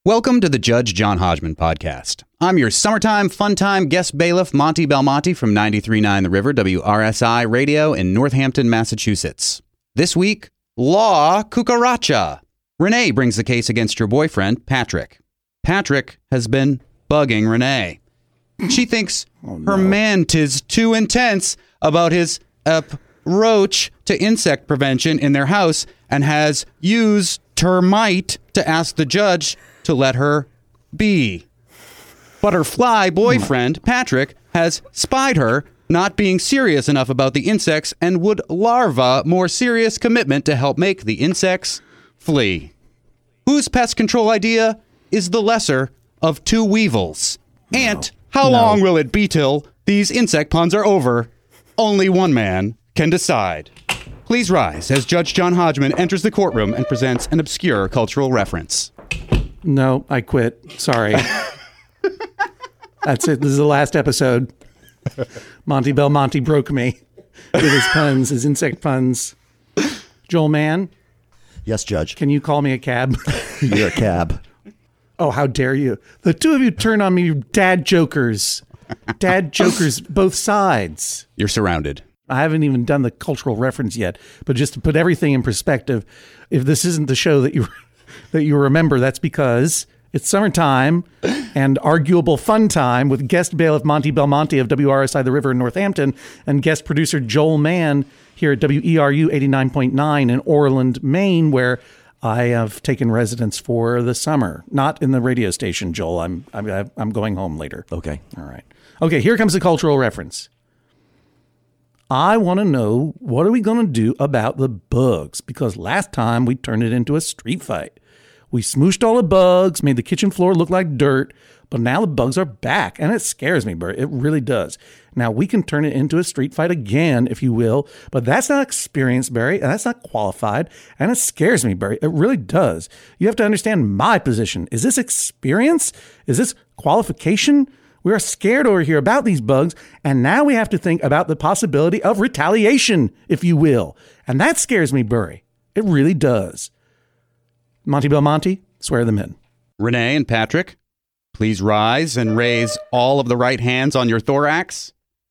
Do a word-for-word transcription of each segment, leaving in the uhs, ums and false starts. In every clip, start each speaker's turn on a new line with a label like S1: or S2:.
S1: Welcome to the Judge John Hodgman podcast. I'm your summertime fun time guest bailiff, Monty Belmonte from ninety-three point nine The River, W R S I Radio in Northampton, Massachusetts. This week, Law Cucaracha. Renee brings the case against your boyfriend, Patrick. Patrick has been bugging Renee. She thinks oh, no. her man is too intense about his approach to insect prevention in their house and has used termite to ask the judge to let her be. But her fly boyfriend, Patrick, has spied her not being serious enough about the insects and would larva more serious commitment to help make the insects flee. Whose pest control idea is the lesser of two weevils? No. And how no. long will it be till these insect puns are over? Only one man can decide. Please rise as Judge John Hodgman enters the courtroom and presents an obscure cultural reference.
S2: No, I quit. Sorry. That's it. This is the last episode. Monty Belmonte broke me with his puns, his insect puns. Joel Mann?
S3: Yes, Judge.
S2: Can you call me a cab?
S3: You're a cab.
S2: Oh, how dare you. The two of you turn on me, dad jokers. Dad jokers, both sides.
S1: You're surrounded.
S2: I haven't even done the cultural reference yet, but just to put everything in perspective, if this isn't the show that you that you remember, that's because it's summertime and arguable fun time with guest bailiff Monty Belmonte of W R S I The River in Northampton and guest producer Joel Mann here at W E R U eighty-nine point nine in Orland, Maine, where I have taken residence for the summer. Not in the radio station, Joel. I'm I'm I'm going home later.
S3: Okay.
S2: All right. Okay, here comes the cultural reference. I want to know, what are we going to do about the bugs? Because last time we turned it into a street fight. We smooshed all the bugs, made the kitchen floor look like dirt, but now the bugs are back, and it scares me, Bert. It really does. Now, we can turn it into a street fight again, if you will, but that's not experienced, Barry, and that's not qualified, and it scares me, Barry. It really does. You have to understand my position. Is this experience? Is this qualification? We are scared over here about these bugs, and now we have to think about the possibility of retaliation, if you will. And that scares me, Burry. It really does. Monty Belmonte, swear them in.
S1: Renee and Patrick, please rise and raise all of the right hands on your thorax.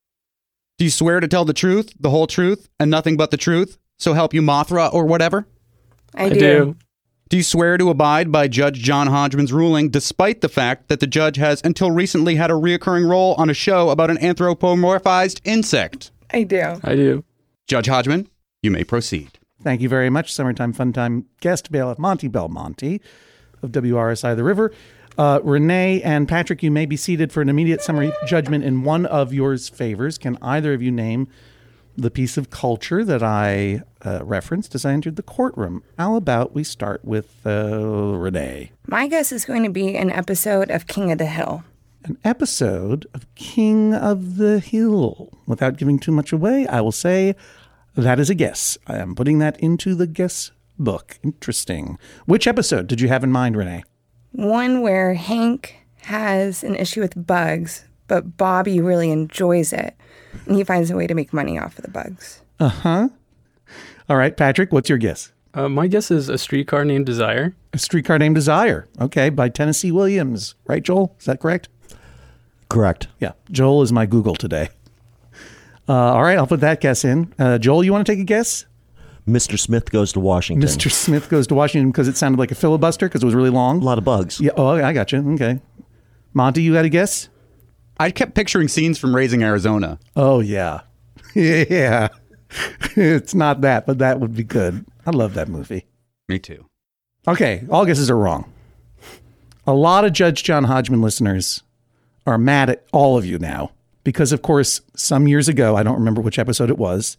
S1: Do you swear to tell the truth, the whole truth, and nothing but the truth? So help you Mothra or whatever?
S4: I do. I do.
S1: Do you swear to abide by Judge John Hodgman's ruling, despite the fact that the judge has until recently had a reoccurring role on a show about an anthropomorphized insect?
S4: I do.
S5: I do.
S1: Judge Hodgman, you may proceed.
S2: Thank you very much, summertime fun time guest bailiff Monty Belmonte of W R S I The River. Uh, Renee and Patrick, you may be seated for an immediate summary judgment in one of yours favors. Can either of you name the piece of culture that I uh, referenced as I entered the courtroom? How about we start with uh, Renee?
S4: My guess is going to be an episode of King of the Hill.
S2: An episode of King of the Hill. Without giving too much away, I will say that is a guess. I am putting that into the guess book. Interesting. Which episode did you have in mind, Renee?
S4: One where Hank has an issue with bugs, but Bobby really enjoys it. And he finds a way to make money off of the bugs.
S2: Uh-huh. All right, Patrick, what's your guess?
S5: Uh, my guess is A Streetcar Named Desire.
S2: A Streetcar Named Desire. Okay, by Tennessee Williams. Right, Joel? Is that correct?
S3: Correct.
S2: Yeah, Joel is my Google today. Uh, all right, I'll put that guess in. Uh, Joel, you want to take a guess?
S3: Mister Smith Goes to Washington.
S2: Mister Smith Goes to Washington because it sounded like a filibuster because it was really long?
S3: A lot of bugs.
S2: Yeah. Oh, I got you. Okay. Monty, you got a guess?
S1: I kept picturing scenes from Raising Arizona.
S2: Oh, yeah. Yeah. It's not that, but that would be good. I love that movie.
S1: Me too.
S2: Okay, all guesses are wrong. A lot of Judge John Hodgman listeners are mad at all of you now because, of course, some years ago, I don't remember which episode it was,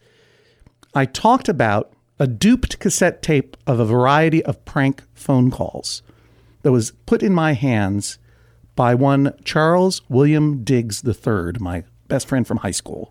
S2: I talked about a duped cassette tape of a variety of prank phone calls that was put in my hands by one Charles William Diggs the third, my best friend from high school.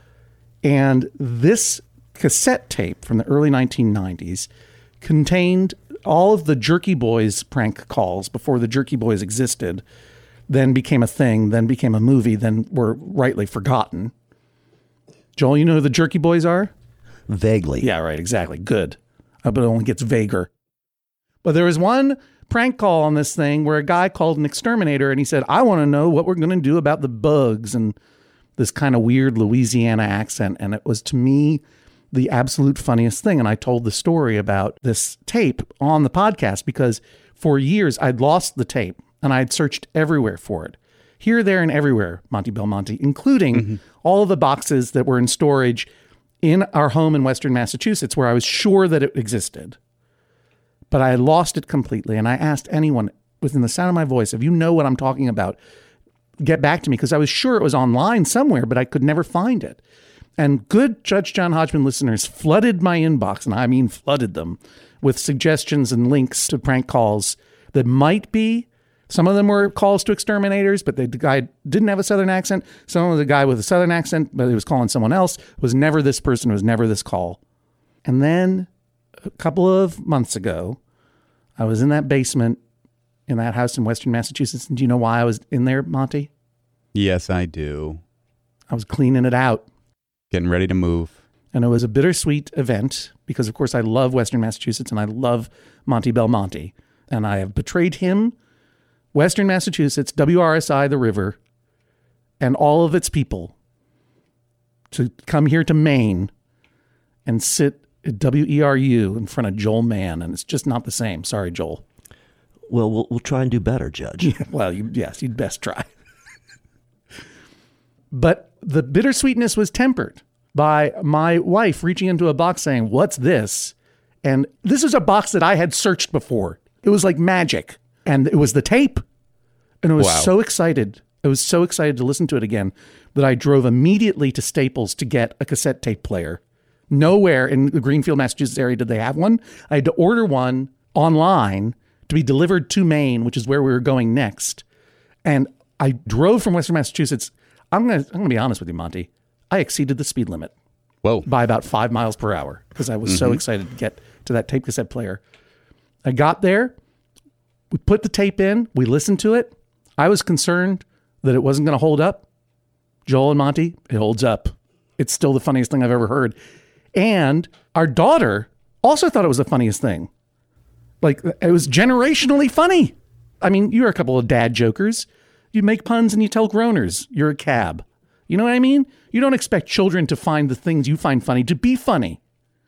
S2: And this cassette tape from the early nineteen nineties contained all of the Jerky Boys prank calls before the Jerky Boys existed, then became a thing, then became a movie, then were rightly forgotten. Joel, you know who the Jerky Boys are?
S3: Vaguely.
S2: Yeah, right, exactly. Good. Uh, but it only gets vaguer. But there was one prank call on this thing where a guy called an exterminator and he said, I want to know what we're going to do about the bugs, and this kind of weird Louisiana accent. And it was, to me, the absolute funniest thing. And I told the story about this tape on the podcast because for years I'd lost the tape and I'd searched everywhere for it. Here, there, and everywhere, Monty Belmonte, including mm-hmm. all of the boxes that were in storage in our home in Western Massachusetts where I was sure that it existed. But I lost it completely. And I asked anyone within the sound of my voice, if you know what I'm talking about, get back to me, because I was sure it was online somewhere, but I could never find it. And good Judge John Hodgman listeners flooded my inbox, and I mean flooded them, with suggestions and links to prank calls that might be, some of them were calls to exterminators, but the guy didn't have a Southern accent. Some of the guy with a Southern accent, but he was calling someone else, was never this person, was never this call. And then a couple of months ago, I was in that basement in that house in Western Massachusetts. And do you know why I was in there, Monty?
S1: Yes, I do.
S2: I was cleaning it out.
S1: Getting ready to move.
S2: And it was a bittersweet event because, of course, I love Western Massachusetts and I love Monty Belmonte. And I have betrayed him, Western Massachusetts, W R S I, the river, and all of its people to come here to Maine and sit at W E R U in front of Joel Mann. And it's just not the same. Sorry, Joel.
S3: Well, we'll, we'll try and do better, Judge.
S2: Yeah, well, you, yes, you'd best try. But the bittersweetness was tempered by my wife reaching into a box saying, what's this? And this is a box that I had searched before. It was like magic. And it was the tape. And I was
S1: Wow.
S2: so excited. I was so excited to listen to it again that I drove immediately to Staples to get a cassette tape player. Nowhere in the Greenfield, Massachusetts area did they have one. I had to order one online to be delivered to Maine, which is where we were going next. And I drove from Western Massachusetts. I'm going to I'm gonna be honest with you, Monty. I exceeded the speed limit
S1: Whoa.
S2: by about five miles per hour because I was mm-hmm. so excited to get to that tape cassette player. I got there. We put the tape in. We listened to it. I was concerned that it wasn't going to hold up. Joel and Monty, it holds up. It's still the funniest thing I've ever heard. And our daughter also thought it was the funniest thing. Like, it was generationally funny. I mean, you're a couple of dad jokers. You make puns and you tell groaners. You're a cab. You know what I mean? You don't expect children to find the things you find funny to be funny.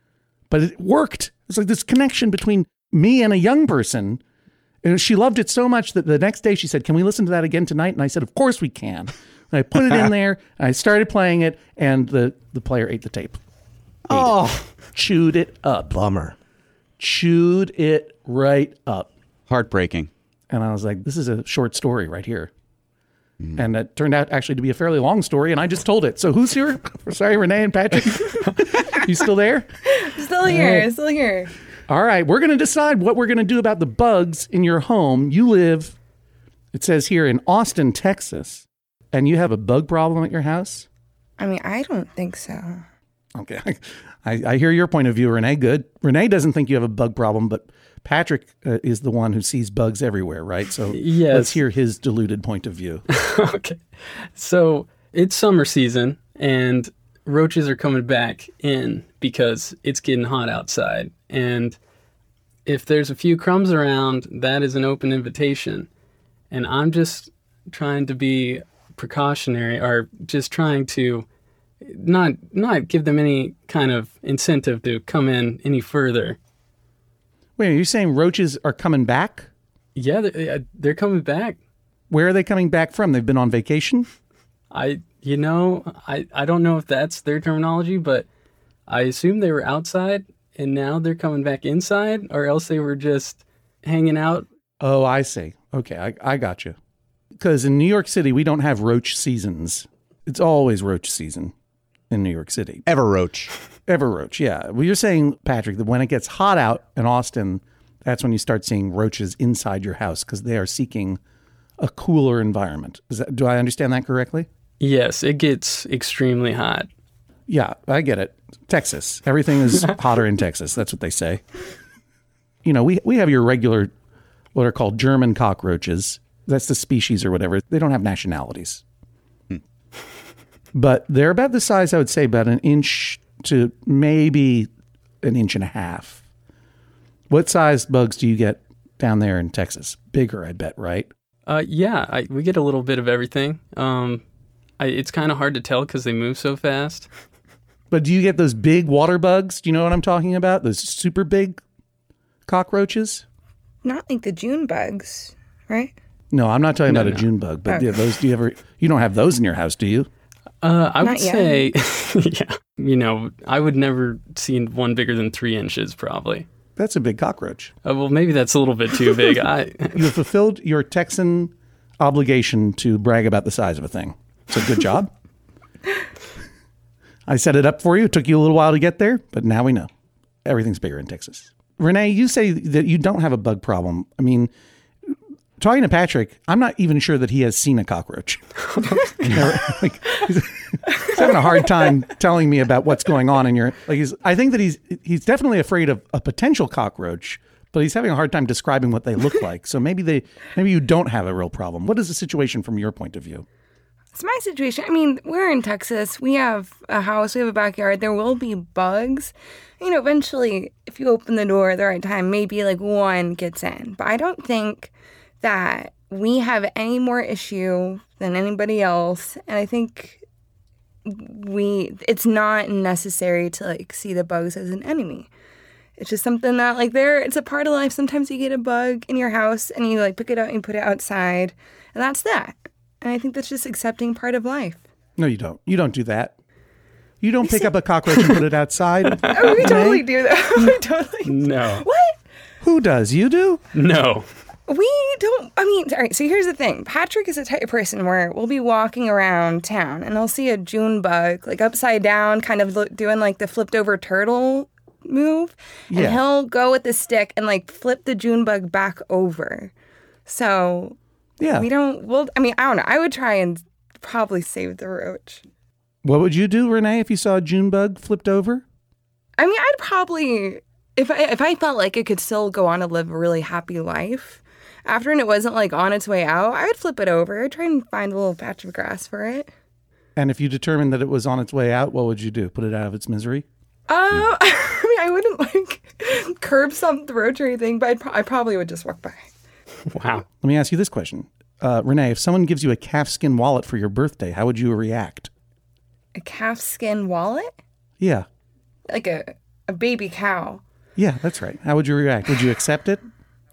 S2: But it worked. It's like this connection between me and a young person. And she loved it so much that the next day she said, can we listen to that again tonight? And I said, of course we can. And I put it in there, and I started playing it, and the, the player ate the tape. Ate
S1: Oh.
S2: it. Chewed it up.
S3: Bummer.
S2: Chewed it right up.
S1: Heartbreaking.
S2: And I was like, this is a short story right here. Mm. And it turned out actually to be a fairly long story, and I just told it. So who's here? Sorry, Renee and Patrick. You still there?
S4: Still here, uh, still here.
S2: All right, we're going to decide what we're going to do about the bugs in your home. You live, it says here, in Austin, Texas, and you have a bug problem at your house?
S4: I mean, I don't think so.
S2: Okay, I, I hear your point of view, Renee. Good. Renee doesn't think you have a bug problem, but Patrick uh, is the one who sees bugs everywhere, right? So
S5: yes.
S2: Let's hear his deluded point of view.
S5: Okay. So it's summer season, and roaches are coming back in because it's getting hot outside. And if there's a few crumbs around, that is an open invitation. And I'm just trying to be precautionary, or just trying to not not give them any kind of incentive to come in any further.
S2: Wait, are you saying roaches are coming back?
S5: Yeah, they're, they're coming back.
S2: Where are they coming back from? They've been on vacation?
S5: I, you know, I, I don't know if that's their terminology, but I assume they were outside and now they're coming back inside, or else they were just hanging out.
S2: Oh, I see. Okay, I, I got you. Because in New York City, we don't have roach seasons. It's always roach season in New York City.
S1: Ever roach.
S2: Ever roach, yeah. Well, you're saying, Patrick, that when it gets hot out in Austin, that's when you start seeing roaches inside your house because they are seeking a cooler environment. Is that, do I understand that correctly?
S5: Yes, it gets extremely hot.
S2: Yeah, I get it. Texas. Everything is hotter in Texas. That's what they say. You know, we, we have your regular, what are called German cockroaches. That's the species or whatever. They don't have nationalities. Hmm. But they're about the size, I would say, about an inch to maybe an inch and a half. What size bugs do you get down there in Texas? Bigger, I bet, right?
S5: Uh, yeah, I, we get a little bit of everything. Um, I, it's kind of hard to tell because they move so fast.
S2: But do you get those big water bugs? Do you know what I'm talking about? Those super big cockroaches?
S4: Not like the June bugs, right?
S2: No, I'm not talking
S5: No,
S2: about a
S5: no.
S2: June bug. But
S4: Oh.
S2: yeah, those. Do you ever? You don't have those in your house, do you?
S5: Uh, I
S4: Not
S5: would
S4: yet.
S5: say, yeah, you know, I would never see one bigger than three inches, probably.
S2: That's a big cockroach.
S5: Uh, well, maybe that's a little bit too big. I
S2: You have fulfilled your Texan obligation to brag about the size of a thing. So good job. I set it up for you. It took you a little while to get there, but now we know. Everything's bigger in Texas. Renee, you say that you don't have a bug problem. I mean, talking to Patrick, I'm not even sure that he has seen a cockroach. like, he's, he's having a hard time telling me about what's going on in your. Like, he's. I think that he's he's definitely afraid of a potential cockroach, but he's having a hard time describing what they look like. So maybe they, maybe you don't have a real problem. What is the situation from your point of view?
S4: It's my situation. I mean, we're in Texas. We have a house. We have a backyard. There will be bugs. You know, eventually, if you open the door at the right time, maybe like one gets in. But I don't think that we have any more issue than anybody else. And I think we, it's not necessary to like see the bugs as an enemy. It's just something that like there, it's a part of life. Sometimes you get a bug in your house and you like pick it up and you put it outside. And that's that. And I think that's just accepting part of life.
S2: No, you don't. You don't do that. You don't pick up a cockroach and put it outside.
S4: Oh, we
S2: Renee?
S4: totally do that. we totally.
S5: no,
S4: What?
S2: Who does? You do?
S5: no.
S4: We don't. I mean, all right. So here's the thing. Patrick is the type of person where we'll be walking around town and he'll see a June bug like upside down, kind of lo- doing like the flipped over turtle move, and
S2: Yeah.
S4: he'll go with the stick and like flip the June bug back over. So
S2: Yeah.
S4: we don't. Well, I mean, I don't know. I would try and probably save the roach.
S2: What would you do, Renee, if you saw a June bug flipped over?
S4: I mean, I'd probably, if I, if I felt like it could still go on and live a really happy life after and it wasn't like on its way out, I would flip it over. I'd try and find a little patch of grass for it.
S2: And if you determined that it was on its way out, what would you do? Put it out of its misery?
S4: Uh, I mean, I wouldn't like curb some throat or anything, but I'd pro- I probably would just walk by.
S5: Wow.
S2: Let me ask you this question. Uh, Renee, if someone gives you a calfskin wallet for your birthday, how would you react?
S4: A calfskin wallet?
S2: Yeah.
S4: Like a, a baby cow.
S2: Yeah, that's right. How would you react? Would you accept it?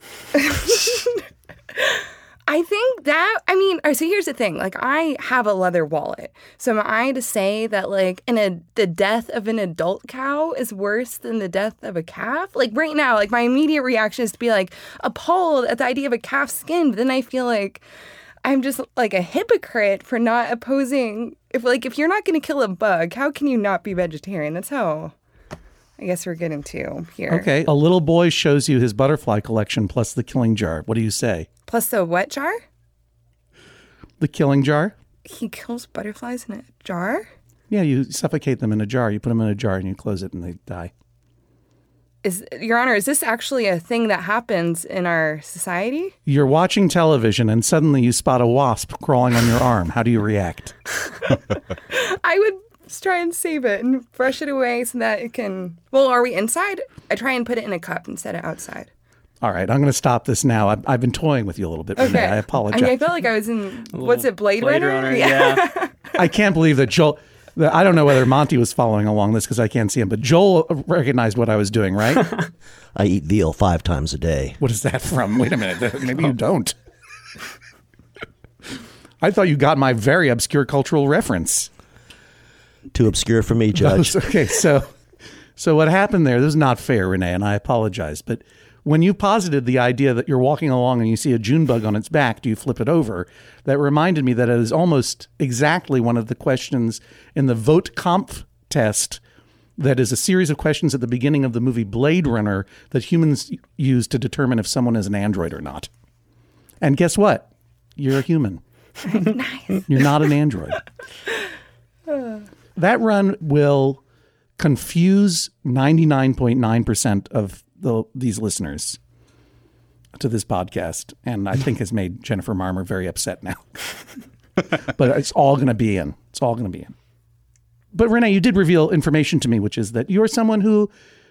S4: I think that, I mean, all right, so here's the thing. Like, I have a leather wallet. So am I to say that, like, in a, the death of an adult cow is worse than the death of a calf? Like, right now, like, my immediate reaction is to be, like, appalled at the idea of a calf skin. But then I feel like I'm just, like, a hypocrite for not opposing. If, like, if you're not going to kill a bug, how can you not be vegetarian? That's how I guess we're getting to here.
S2: Okay. A little boy shows you his butterfly collection plus the killing jar. What do you say?
S4: Plus the what jar?
S2: The killing jar?
S4: He kills butterflies in a jar?
S2: Yeah, you suffocate them in a jar. You put them in a jar and you close it and they die.
S4: Is Your Honor, is this actually a thing that happens in our society?
S2: You're watching television and suddenly you spot a wasp crawling on your arm. How do you react?
S4: I would try and save it and brush it away so that it can. Well, are we inside? I try and put it in a cup and set it outside.
S2: All right, I'm going to stop this now. I've, I've been toying with you a little bit, Renee. I apologize.
S4: I mean, I felt like I was in. What's it, Blade,
S5: Blade
S4: Runner?
S5: Runner, yeah.
S2: I can't believe that Joel. that- I don't know whether Monty was following along this because I can't see him, but Joel recognized what I was doing, right?
S3: I eat veal five times a day.
S2: What is that from? Wait a minute. Maybe you don't. I thought you got my very obscure cultural reference.
S3: Too obscure for me, Judge.
S2: Okay, so so what happened there? This is not fair, Renee, and I apologize. But when you posited the idea that you're walking along and you see a June bug on its back, do you flip it over? That reminded me that it is almost exactly one of the questions in the Vote Kampf test. That is a series of questions at the beginning of the movie Blade Runner that humans use to determine if someone is an android or not. And guess what? You're a human.
S4: Nice.
S2: You're not an android. That run will confuse ninety-nine point nine percent of the, these listeners to this podcast. And I think has made Jennifer Marmer very upset now. But it's all going to be in. It's all going to be in. But Renee, you did reveal information to me, which is that you're someone who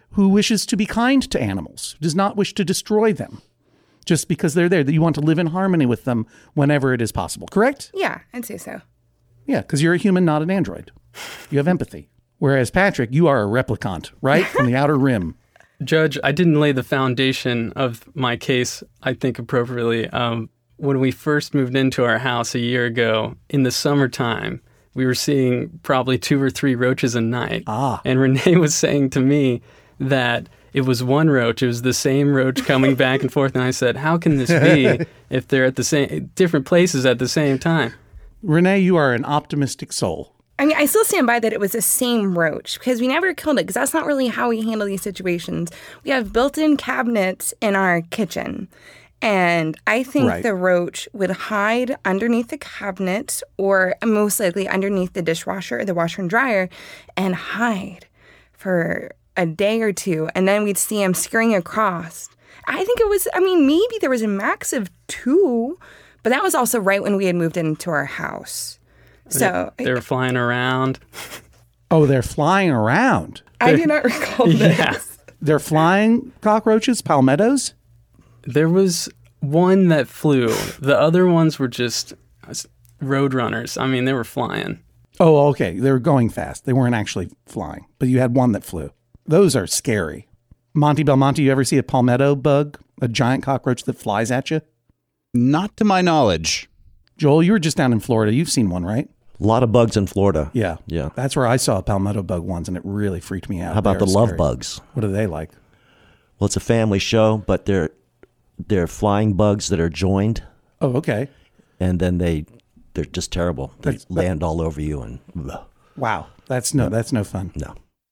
S2: who wishes to be kind to animals, does not wish to destroy them just because they're there, that you want to live in harmony with them whenever it is possible, correct?
S4: Yeah, I'd say so.
S2: Yeah, because you're a human, not an android. You have empathy. Whereas, Patrick, you are a replicant, right? From the outer rim.
S5: Judge, I didn't lay the foundation of my case, I think, appropriately. Um, when we first moved into our house a year ago, in the summertime, we were seeing probably two or three roaches a night.
S2: Ah.
S5: And Renee was saying to me that it was one roach. It was the same roach coming back and forth. And I said, how can this be if they're at the same, different places at the same time?
S2: Renee, you are an optimistic soul.
S4: I mean, I still stand by that it was the same roach because we never killed it because that's not really how we handle these situations. We have built-in cabinets in our kitchen. And I think
S2: Right.
S4: the roach would hide underneath the cabinet or most likely underneath the dishwasher or the washer and dryer and hide for a day or two. And then we'd see him scurrying across. I think it was, I mean, maybe there was a max of two, but that was also right when we had moved into our house. So
S5: They were flying around.
S2: Oh, they're flying around.
S4: I do not recall this.
S5: Yeah.
S2: They're flying cockroaches, palmettos?
S5: There was one that flew. The other ones were just road runners. I mean, they were flying.
S2: Oh, okay. They were going fast. They weren't actually flying, but you had one that flew. Those are scary. Monty Belmonte, you ever see a palmetto bug? A giant cockroach that flies at you?
S1: Not to my knowledge.
S2: Joel, you were just down in Florida. You've seen one, right?
S3: A lot of bugs in Florida.
S2: Yeah.
S3: Yeah.
S2: That's where I saw a palmetto bug once, and it really freaked me out.
S3: How about
S2: They
S3: the
S2: are
S3: love
S2: scary.
S3: bugs?
S2: What are they like?
S3: Well, it's a family show, but they're they're flying bugs that are joined,
S2: Oh, okay.
S3: and then they they're just terrible. They
S2: That's-
S3: land all over you, and ugh,
S2: Wow. That's no, that's no fun.
S3: no.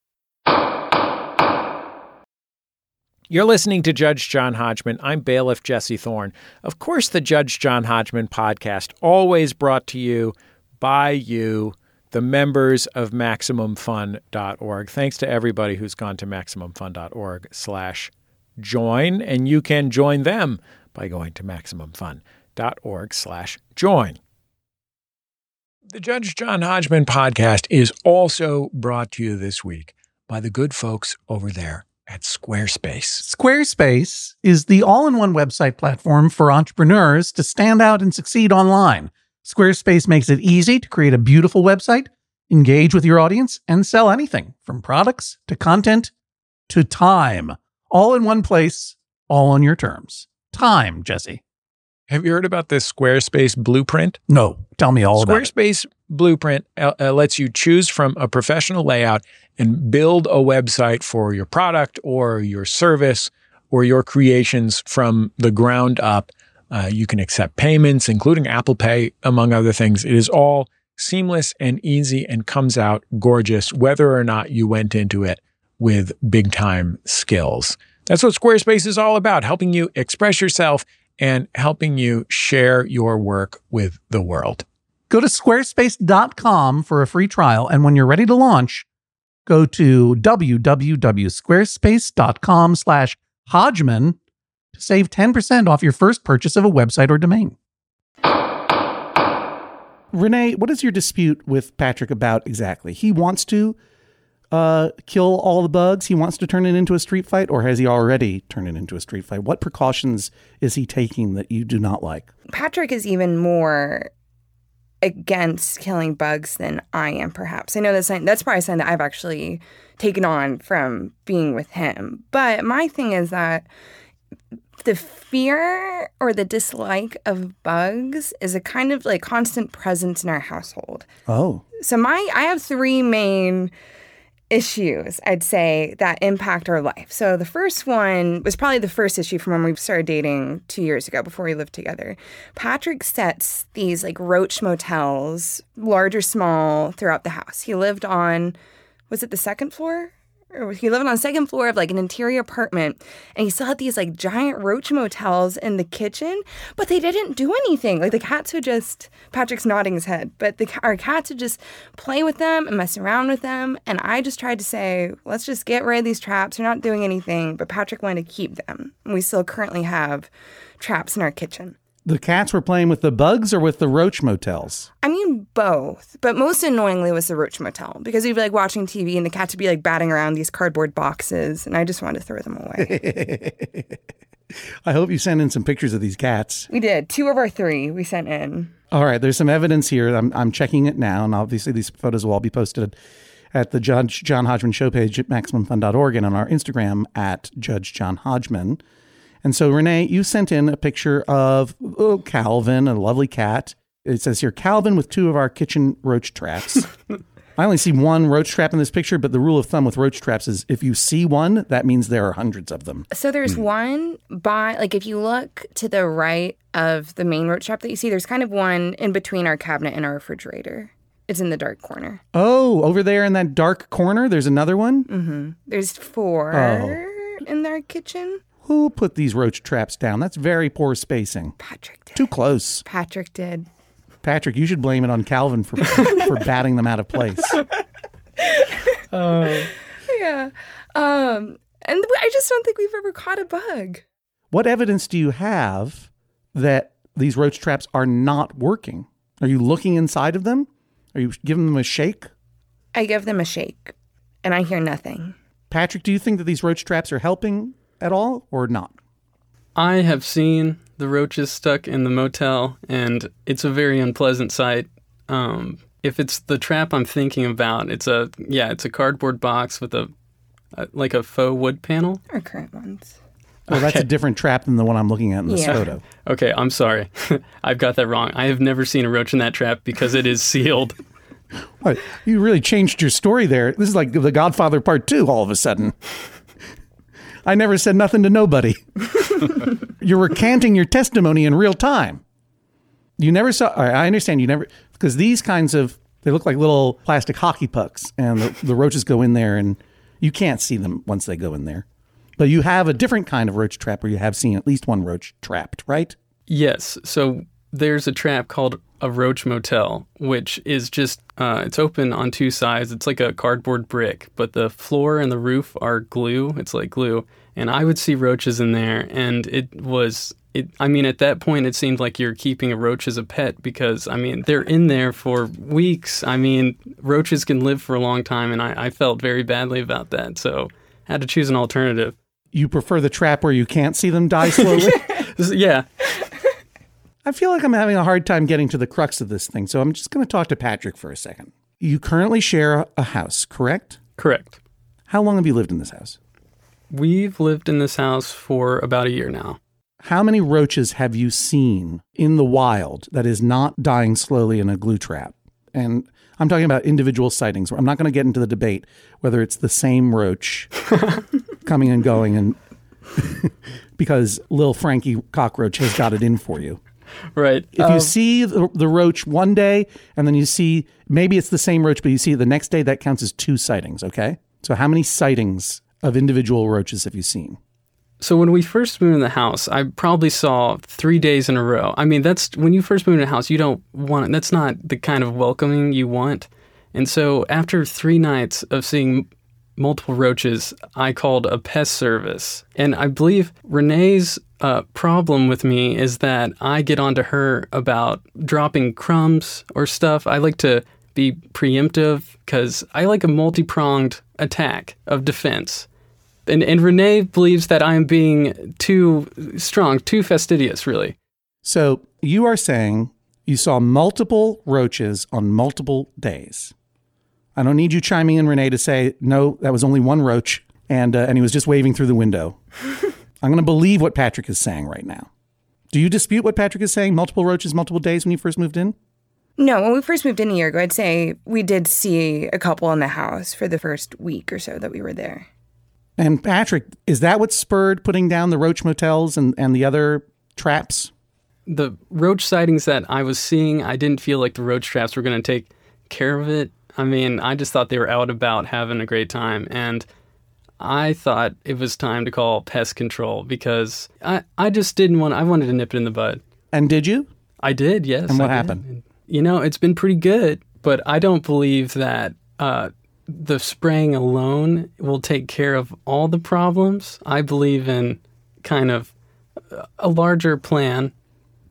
S6: You're listening to Judge John Hodgman. I'm bailiff Jesse Thorne. Of course, the Judge John Hodgman podcast, always brought to you by you, the members of Maximum Fun dot org. Thanks to everybody who's gone to Maximum Fun dot org slash join, and you can join them by going to Maximum Fun dot org slash join. The Judge John Hodgman podcast is also brought to you this week by the good folks over there at Squarespace.
S2: Squarespace is the all-in-one website platform for entrepreneurs to stand out and succeed online. Squarespace makes it easy to create a beautiful website, engage with your audience, and sell anything from products to content to time. All in one place, all on your terms. Time, Jesse.
S6: Have you heard about this Squarespace blueprint?
S2: No, tell me all about it.
S6: Squarespace Blueprint uh, uh, lets you choose from a professional layout and build a website for your product or your service or your creations from the ground up. Uh, you can accept payments, including Apple Pay, among other things. It is all seamless and easy and comes out gorgeous, whether or not you went into it with big time skills. That's what Squarespace is all about, helping you express yourself and helping you share your work with the world.
S2: Go to squarespace dot com for a free trial, and when you're ready to launch, go to www.squarespace.com slash Hodgman to save ten percent off your first purchase of a website or domain. Renee, what is your dispute with Patrick about exactly? He wants to uh, kill all the bugs. He wants to turn it into a street fight, or has he already turned it into a street fight? What precautions is he taking that you do not like?
S4: Patrick is even more against killing bugs than I am, perhaps. I know that's that's probably something that I've actually taken on from being with him. But my thing is that the fear or the dislike of bugs is a kind of like constant presence in our household.
S2: Oh.
S4: So my I have three main issues, I'd say, that impact our life. So the first one was probably the first issue from when we started dating two years ago before we lived together. Patrick sets these like roach motels, large or small, throughout the house. He lived on, was it the second floor? Or he lived on the second floor of like an interior apartment, and he still had these like giant roach motels in the kitchen, but they didn't do anything. Like the cats would just, Patrick's nodding his head, but the our cats would just play with them and mess around with them. And I just tried to say, let's just get rid of these traps. They're not doing anything, but Patrick wanted to keep them. And we still currently have traps in our kitchen.
S2: The cats were playing with the bugs or with the roach motels?
S4: I mean, both. But most annoyingly was the roach motel because we'd be like watching T V and the cats would be like batting around these cardboard boxes and I just wanted to throw them away.
S2: I hope you sent in some pictures of these cats.
S4: We did. Two of our three we sent in.
S2: All right. There's some evidence here. I'm, I'm checking it now. And obviously these photos will all be posted at the Judge John Hodgman show page at maximum fun dot org and on our Instagram at Judge John Hodgman. And so, Renee, you sent in a picture of oh, Calvin, a lovely cat. It says here, Calvin with two of our kitchen roach traps. I only see one roach trap in this picture, but the rule of thumb with roach traps is if you see one, that means there are hundreds of them.
S4: So there's mm. one by, like if you look to the right of the main roach trap that you see, there's kind of one in between our cabinet and our refrigerator. It's in the dark corner.
S2: Oh, over there in that dark corner, there's another one?
S4: Mm-hmm. There's four oh. in our kitchen.
S2: Who put these roach traps down? That's very poor spacing.
S4: Patrick did.
S2: Too close.
S4: Patrick did.
S2: Patrick, you should blame it on Calvin for for batting them out of place.
S4: Oh. Yeah. Um, and I just don't think we've ever caught a bug.
S2: What evidence do you have that these roach traps are not working? Are you looking inside of them? Are you giving them a shake?
S4: I give them a shake, and I hear nothing.
S2: Patrick, do you think that these roach traps are helping at all or not?
S5: I have seen the roaches stuck in the motel, and it's a very unpleasant sight. Um, if it's the trap I'm thinking about, it's a yeah, it's a cardboard box with a, a like a faux wood panel.
S4: Our current ones.
S2: Well, that's
S5: okay.
S2: a different trap than the one I'm looking at in this
S4: yeah.
S2: photo.
S5: Okay, I'm sorry. I've got that wrong. I have never seen a roach in that trap because it is sealed.
S2: What? You really changed your story there. This is like The Godfather Part Two all of a sudden. I never said nothing to nobody. You're recanting your testimony in real time. You never saw, I understand you never, because these kinds of, they look like little plastic hockey pucks and the, the roaches go in there and you can't see them once they go in there. But you have a different kind of roach trap where you have seen at least one roach trapped, right?
S5: Yes. So there's a trap called a roach motel, which is just, uh, it's open on two sides. It's like a cardboard brick, but the floor and the roof are glue. It's like glue. And I would see roaches in there, and it was, it. I mean, at that point, it seemed like you're keeping a roach as a pet because, I mean, they're in there for weeks. I mean, roaches can live for a long time, and I, I felt very badly about that. So I had to choose an alternative.
S2: You prefer the trap where you can't see them die slowly?
S5: Yeah.
S2: I feel like I'm having a hard time getting to the crux of this thing, so I'm just going to talk to Patrick for a second. You currently share a house, correct?
S5: Correct.
S2: How long have you lived in this house?
S5: We've lived in this house for about a year now.
S2: How many roaches have you seen in the wild that is not dying slowly in a glue trap? And I'm talking about individual sightings. I'm not going to get into the debate whether it's the same roach coming and going and because Lil Frankie Cockroach has got it in for you.
S5: Right.
S2: If um, you see the, the roach one day and then you see, maybe it's the same roach, but you see it the next day, that counts as two sightings, okay? So how many sightings of individual roaches have you seen?
S5: So when we first moved in the house, I probably saw three days in a row. I mean, that's when you first move in a house, you don't want, that's not the kind of welcoming you want. And so after three nights of seeing multiple roaches, I called a pest service. And I believe Renee's uh, problem with me is that I get onto her about dropping crumbs or stuff. I like to be preemptive because I like a multi-pronged attack of defense. And, and Renee believes that I am being too strong, too fastidious, really.
S2: So you are saying you saw multiple roaches on multiple days. I don't need you chiming in, Renee, to say, no, that was only one roach, and uh, and he was just waving through the window. I'm going to believe what Patrick is saying right now. Do you dispute what Patrick is saying, multiple roaches, multiple days when you first moved in?
S4: No, when we first moved in a year ago, I'd say we did see a couple in the house for the first week or so that we were there.
S2: And Patrick, is that what spurred putting down the roach motels and, and the other traps?
S5: The roach sightings that I was seeing, I didn't feel like the roach traps were going to take care of it. I mean, I just thought they were out about having a great time. And I thought it was time to call pest control because I, I just didn't want, I wanted to nip it in the bud.
S2: And did you?
S5: I did, yes.
S2: And what
S5: I
S2: happened?
S5: Did. You know, it's been pretty good, but I don't believe that uh, the spraying alone will take care of all the problems. I believe in kind of a larger plan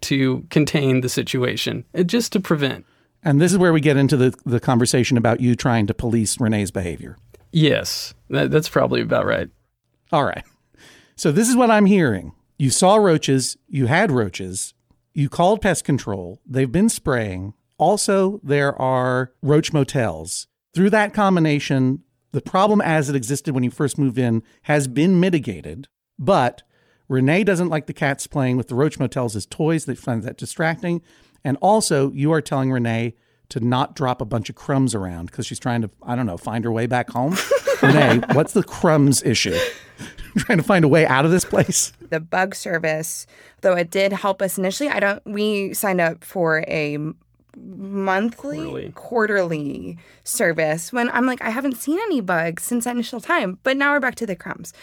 S5: to contain the situation, uh, just to prevent.
S2: And this is where we get into the, the conversation about you trying to police Renee's behavior.
S5: Yes, that, that's probably about right.
S2: All right. So this is what I'm hearing. You saw roaches. You had roaches. You called pest control. They've been spraying. Also, there are roach motels. Through that combination, the problem as it existed when you first moved in has been mitigated. But Renee doesn't like the cats playing with the roach motels as toys. They find that distracting. And also, you are telling Renee to not drop a bunch of crumbs around because she's trying to, I don't know, find her way back home. Renee, what's the crumbs issue? Trying to find a way out of this place?
S4: The bug service, though it did help us initially, I don't, we signed up for a monthly,
S5: Quarterly.
S4: quarterly service when I'm like, I haven't seen any bugs since that initial time. But now we're back to the crumbs.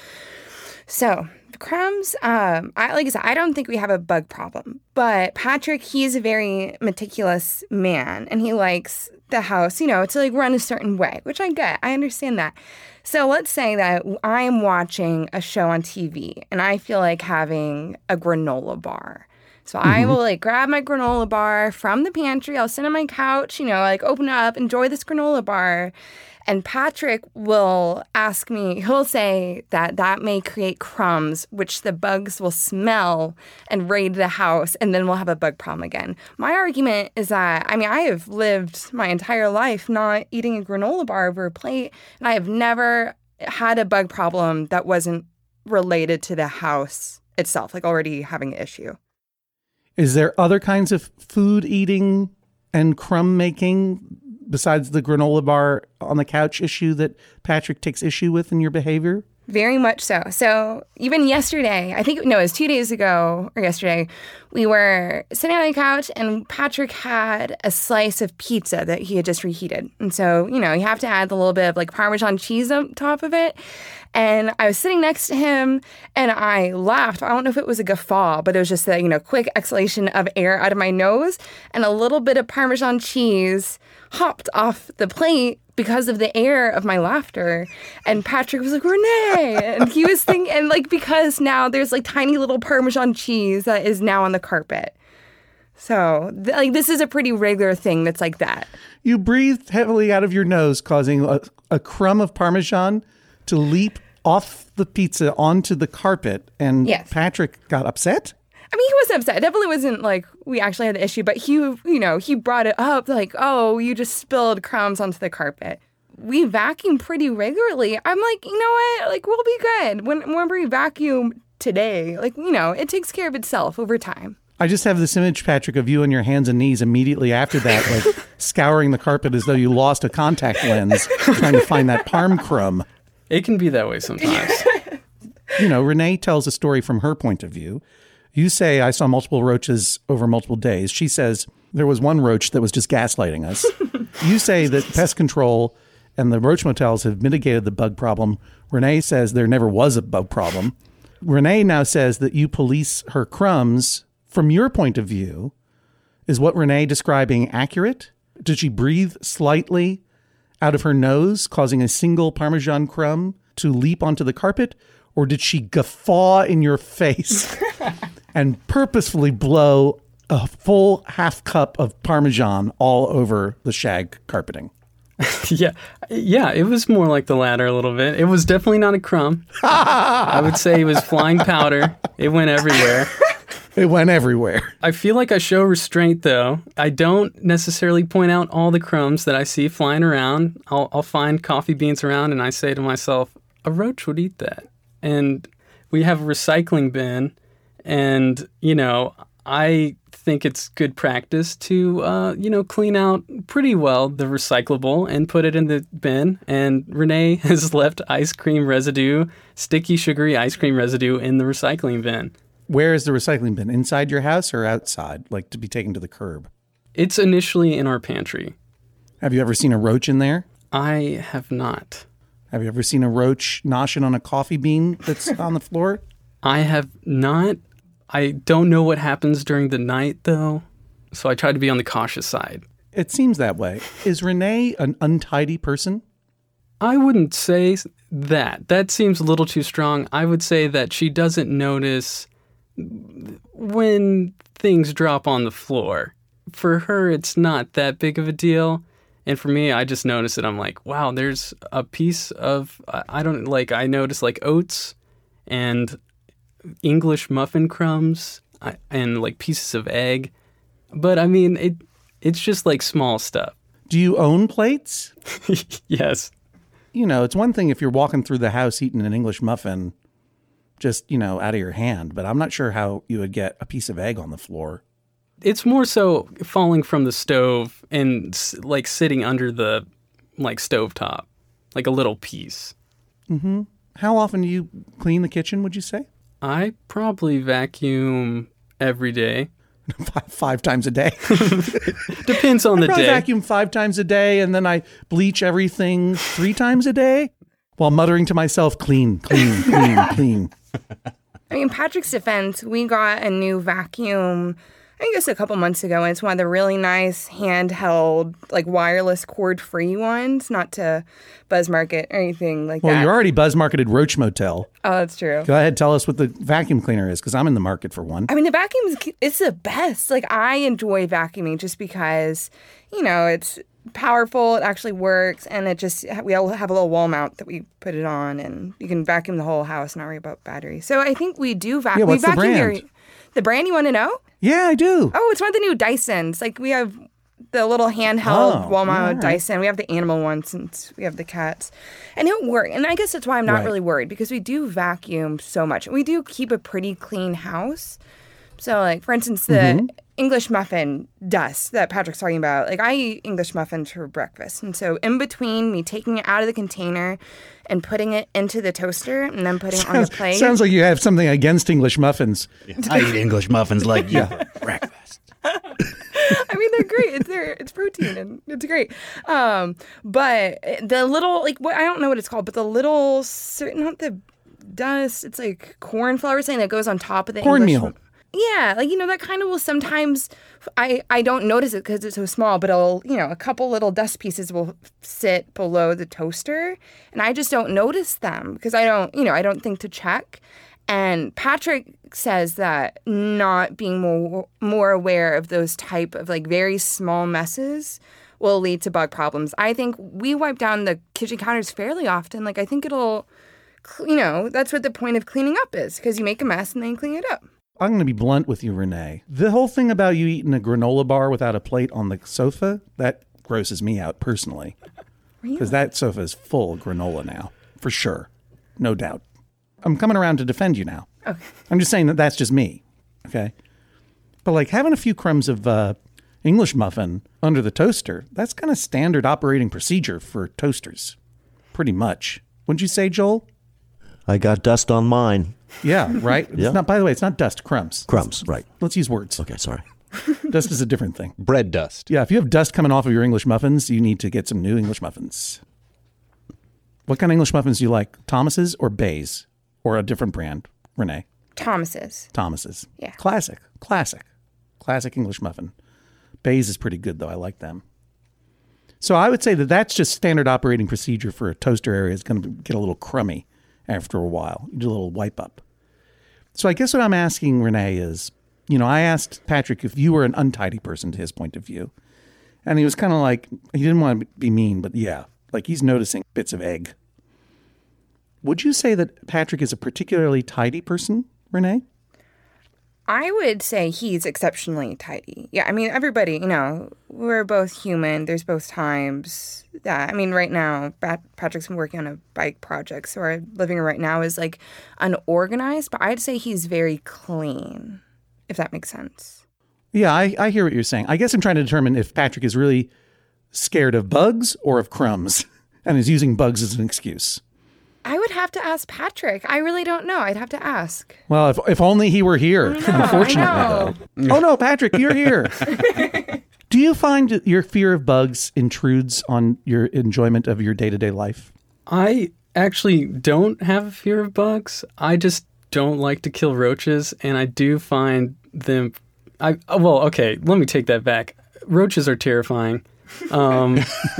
S4: So the crumbs, um, I, like I said, I don't think we have a bug problem. But Patrick, he's a very meticulous man, and he likes the house, you know, to like run a certain way, which I get. I understand that. So let's say that I am watching a show on T V, and I feel like having a granola bar. So mm-hmm. I will like grab my granola bar from the pantry. I'll sit on my couch, you know, like open it up, enjoy this granola bar. And Patrick will ask me, he'll say that that may create crumbs, which the bugs will smell and raid the house, and then we'll have a bug problem again. My argument is that, I mean, I have lived my entire life not eating a granola bar over a plate, and I have never had a bug problem that wasn't related to the house itself, like already having an issue.
S2: Is there other kinds of food eating and crumb making besides the granola bar on the couch issue that Patrick takes issue with in your behavior?
S4: Very much so. So even yesterday, I think, no, it was two days ago or yesterday, we were sitting on the couch and Patrick had a slice of pizza that he had just reheated. And so, you know, you have to add a little bit of like Parmesan cheese on top of it. And I was sitting next to him and I laughed. I don't know if it was a guffaw, but it was just a, you know, quick exhalation of air out of my nose, and a little bit of Parmesan cheese hopped off the plate because of the air of my laughter. And Patrick was like, Renee! And he was thinking, and like, because now there's like tiny little Parmesan cheese that is now on the carpet. So, th- like, this is a pretty regular thing that's like that.
S2: You breathed heavily out of your nose, causing a, a crumb of Parmesan to leap off the pizza onto the carpet. And
S4: yes.
S2: Patrick got upset?
S4: I mean, he wasn't upset. It definitely wasn't like we actually had the issue, but he, you know, he brought it up like, oh, you just spilled crumbs onto the carpet. We vacuum pretty regularly. I'm like, you know what? Like, we'll be good. When, whenever we vacuum today, like, you know, it takes care of itself over time.
S2: I just have this image, Patrick, of you on your hands and knees immediately after that, like scouring the carpet as though you lost a contact lens, trying to find that parm crumb.
S5: It can be that way sometimes.
S2: You know, Renee tells a story from her point of view. You say, I saw multiple roaches over multiple days. She says there was one roach that was just gaslighting us. You say that pest control and the roach motels have mitigated the bug problem. Renee says there never was a bug problem. Renee now says that you police her crumbs. From your point of view, is what Renee describing accurate? Did she breathe slightly out of her nose, causing a single Parmesan crumb to leap onto the carpet? Or did she guffaw in your face and purposefully blow a full half cup of Parmesan all over the shag carpeting?
S5: yeah. Yeah, it was more like the latter a little bit. It was definitely not a crumb. I would say it was flying powder. It went everywhere.
S2: It went everywhere.
S5: I feel like I show restraint, though. I don't necessarily point out all the crumbs that I see flying around. I'll, I'll find coffee beans around, and I say to myself, a roach would eat that. And we have a recycling bin, and, you know, I think it's good practice to, uh, you know, clean out pretty well the recyclable and put it in the bin. And Renee has left ice cream residue, sticky, sugary ice cream residue in the recycling bin.
S2: Where is the recycling bin? Inside your house or outside, like to be taken to the curb?
S5: It's initially in our pantry.
S2: Have you ever seen a roach in there?
S5: I have not.
S2: Have you ever seen a roach noshing on a coffee bean that's on the floor?
S5: I have not. I don't know what happens during the night, though, so I try to be on the cautious side.
S2: It seems that way. Is Renee an untidy person?
S5: I wouldn't say that. That seems a little too strong. I would say that she doesn't notice when things drop on the floor. For her, it's not that big of a deal. And for me, I just notice it. I'm like, wow, there's a piece of, I don't, like, I notice like oats and English muffin crumbs and like pieces of egg. But I mean, it it's just like small stuff.
S2: Do you own plates?
S5: Yes.
S2: You know, it's one thing if you're walking through the house eating an English muffin just, you know, out of your hand, but I'm not sure how you would get a piece of egg on the floor.
S5: It's more so falling from the stove and like sitting under the like stovetop, like a little piece.
S2: Mm-hmm. How often do you clean the kitchen, would you say?
S5: I probably vacuum every day.
S2: five, five times a day.
S5: Depends on
S2: I
S5: the
S2: probably
S5: day.
S2: vacuum five times a day, and then I bleach everything three times a day while muttering to myself, clean, clean, clean, clean.
S4: I mean, Patrick's defense, we got a new vacuum, I guess a couple months ago, and it's one of the really nice handheld, like wireless cord-free ones, not to buzz market or anything like
S2: Well,
S4: that.
S2: you already buzz marketed Roach Motel.
S4: Oh, that's true.
S2: Go ahead, tell us what the vacuum cleaner is, because I'm in the market for one.
S4: I mean, the vacuum is it's the best. Like, I enjoy vacuuming just because, you know, it's powerful, it actually works, and it just, we all have a little wall mount that we put it on, and you can vacuum the whole house, not worry about batteries. So I think we do vacuum.
S2: Yeah, what's
S4: we
S2: the
S4: vacuum
S2: brand?
S4: very, the brand you want to know?
S2: Yeah, I do.
S4: Oh, it's one of the new Dysons. Like, we have the little handheld
S2: Oh,
S4: wall mount
S2: all right.
S4: Dyson. We have the animal one since we have the cats. And it works. And I guess that's why I'm not
S2: Right.
S4: really worried, because we do vacuum so much. We do keep a pretty clean house. So, like, for instance, the
S2: Mm-hmm.
S4: English muffin dust that Patrick's talking about, like, I eat English muffins for breakfast. And so in between me taking it out of the container and putting it into the toaster and then putting it on the plate.
S2: Sounds like you have something against English muffins.
S1: I eat English muffins like you for breakfast.
S4: I mean, they're great. It's there. It's protein and it's great. Um, but the little, like, what I don't know what it's called, but the little, cer- not the dust. It's like corn flour, saying that goes on top of the English
S2: Cornmeal.
S4: mu- Yeah, like, you know, that kind of will sometimes. I I don't notice it because it's so small, but it'll, you know, a couple little dust pieces will sit below the toaster, and I just don't notice them because I don't, you know, I don't think to check. And Patrick says that not being more more aware of those type of like very small messes will lead to bug problems. I think we wipe down the kitchen counters fairly often. Like, I think it'll, you know, that's what the point of cleaning up is, because you make a mess and then you clean it up.
S2: I'm going to be blunt with you, Renee. The whole thing about you eating a granola bar without a plate on the sofa, that grosses me out personally. Because that sofa is full of granola now, for sure. No doubt. I'm coming around to defend you now.
S4: Okay.
S2: I'm just saying that that's just me, okay? But like having a few crumbs of uh, English muffin under the toaster, that's kind of standard operating procedure for toasters, pretty much. Wouldn't you say, Joel?
S3: I got dust on mine.
S2: Yeah, right?
S3: Yeah.
S2: It's not, by the way, it's not dust, crumbs.
S3: Crumbs, right.
S2: Let's use words.
S3: Okay, sorry.
S2: Dust is a different thing.
S1: Bread dust.
S2: Yeah, if you have dust coming off of your English muffins, you need to get some new English muffins. What kind of English muffins do you like? Thomas's or Bay's? Or a different brand? Renee?
S4: Thomas's.
S2: Thomas's.
S4: Yeah.
S2: Classic. Classic. Classic English muffin. Bay's is pretty good, though. I like them. So I would say that that's just standard operating procedure for a toaster area. It's going to get a little crummy after a while. You do a little wipe up. So I guess what I'm asking Renee is, you know, I asked Patrick if you were an untidy person to his point of view. And he was kind of like, he didn't want to be mean, but yeah, like he's noticing bits of egg. Would you say that Patrick is a particularly tidy person, Renee?
S4: I would say he's exceptionally tidy. Yeah, I mean, everybody, you know, we're both human. There's both times that, I mean, right now, Pat- Patrick's been working on a bike project, so our living room right now is like unorganized, but I'd say he's very clean, if that makes sense.
S2: Yeah, I, I hear what you're saying. I guess I'm trying to determine if Patrick is really scared of bugs or of crumbs and is using bugs as an excuse.
S4: I would have to ask Patrick. I really don't know. I'd have to ask.
S2: Well, if if only he were here. Unfortunately,
S4: I
S2: though. Oh no, Patrick, you're here. Do you find your fear of bugs intrudes on your enjoyment of your day-to-day life?
S5: I actually don't have a fear of bugs. I just don't like to kill roaches, and I do find them. I well, okay. Let me take that back. Roaches are terrifying. Um,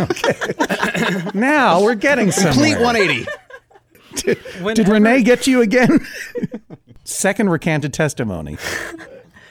S2: Now we're getting somewhere.
S1: Complete one eighty.
S2: Did
S5: whenever-
S2: Renee get you again? Second recanted testimony.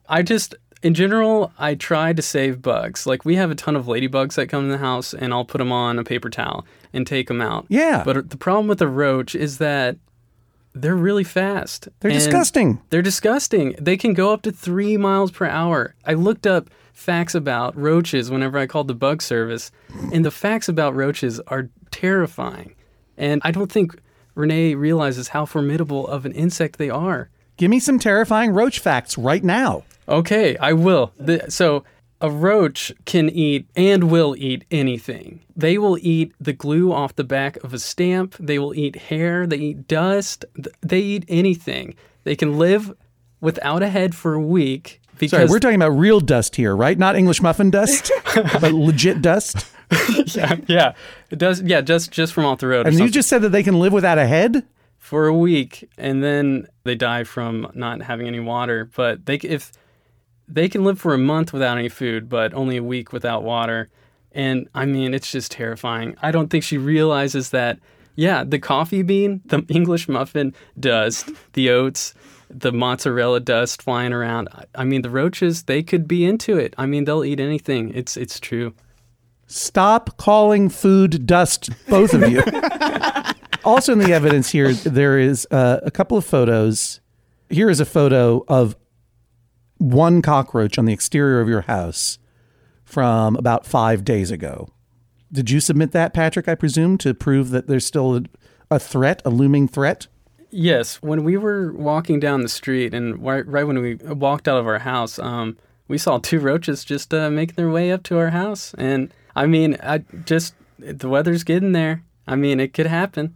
S5: I just, in general, I try to save bugs. Like, we have a ton of ladybugs that come in the house, and I'll put them on a paper towel and take them out.
S2: Yeah.
S5: But the problem with a roach is that they're really fast.
S2: They're
S5: and
S2: disgusting.
S5: They're disgusting. They can go up to three miles per hour. I looked up facts about roaches whenever I called the bug service, and the facts about roaches are terrifying. And I don't think Renee realizes how formidable of an insect they are.
S2: Give me some terrifying roach facts right now.
S5: Okay, I will. The, so a roach can eat and will eat anything. They will eat the glue off the back of a stamp. They will eat hair. They eat dust. They eat anything. They can live without a head for a week. Because
S2: Sorry, we're talking about real dust here, right? Not English muffin dust, but legit dust.
S5: yeah, yeah, it does. Yeah, just just from off the road.
S2: And you just said that they can live without a head
S5: for a week, and then they die from not having any water. But they if they can live for a month without any food, but only a week without water. And I mean, it's just terrifying. I don't think she realizes that. Yeah, the coffee bean, the English muffin dust, the oats, the mozzarella dust flying around. I mean, the roaches, they could be into it. I mean, they'll eat anything. It's it's true.
S2: Stop calling food dust, both of you. Also in the evidence here, there is uh, a couple of photos. Here is a photo of one cockroach on the exterior of your house from about five days ago. Did you submit that, Patrick, I presume, to prove that there's still a, a threat, a looming threat?
S5: Yes. When we were walking down the street and right, right when we walked out of our house, um, we saw two roaches just uh, making their way up to our house. And I mean, I just, the weather's getting there. I mean, it could happen.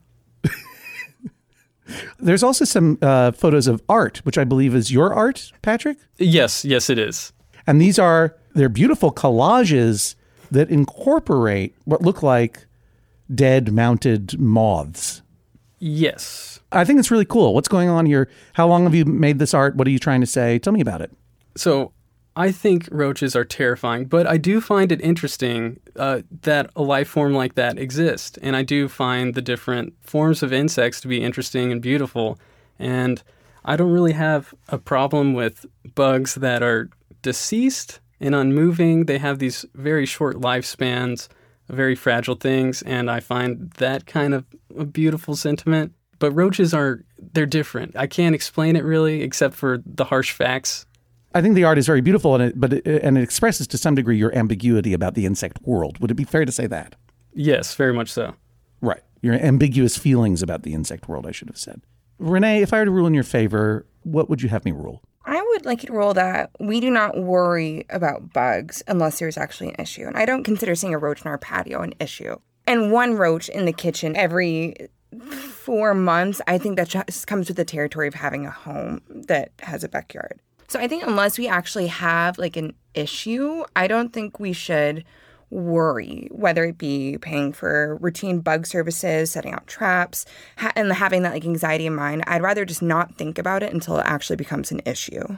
S2: There's also some uh, photos of art, which I believe is your art, Patrick?
S5: Yes, yes, it is.
S2: And these are, they're beautiful collages that incorporate what look like dead mounted moths.
S5: Yes.
S2: I think it's really cool. What's going on here? How long have you made this art? What are you trying to say? Tell me about it.
S5: So I think roaches are terrifying, but I do find it interesting uh, that a life form like that exists. And I do find the different forms of insects to be interesting and beautiful. And I don't really have a problem with bugs that are deceased and unmoving. They have these very short lifespans, very fragile things, and I find that kind of a beautiful sentiment. But roaches are, they're different. I can't explain it really, except for the harsh facts.
S2: I think the art is very beautiful, and it, but it, and it expresses to some degree your ambiguity about the insect world. Would it be fair to say that?
S5: Yes, very much so.
S2: Right. Your ambiguous feelings about the insect world, I should have said. Renee, if I were to rule in your favor, what would you have me rule?
S4: I would like you to rule that we do not worry about bugs unless there's actually an issue. And I don't consider seeing a roach in our patio an issue. And one roach in the kitchen every four months, I think that just comes with the territory of having a home that has a backyard. So I think unless we actually have like an issue, I don't think we should worry, whether it be paying for routine bug services, setting out traps, ha- and having that like anxiety in mind. I'd rather just not think about it until it actually becomes an issue.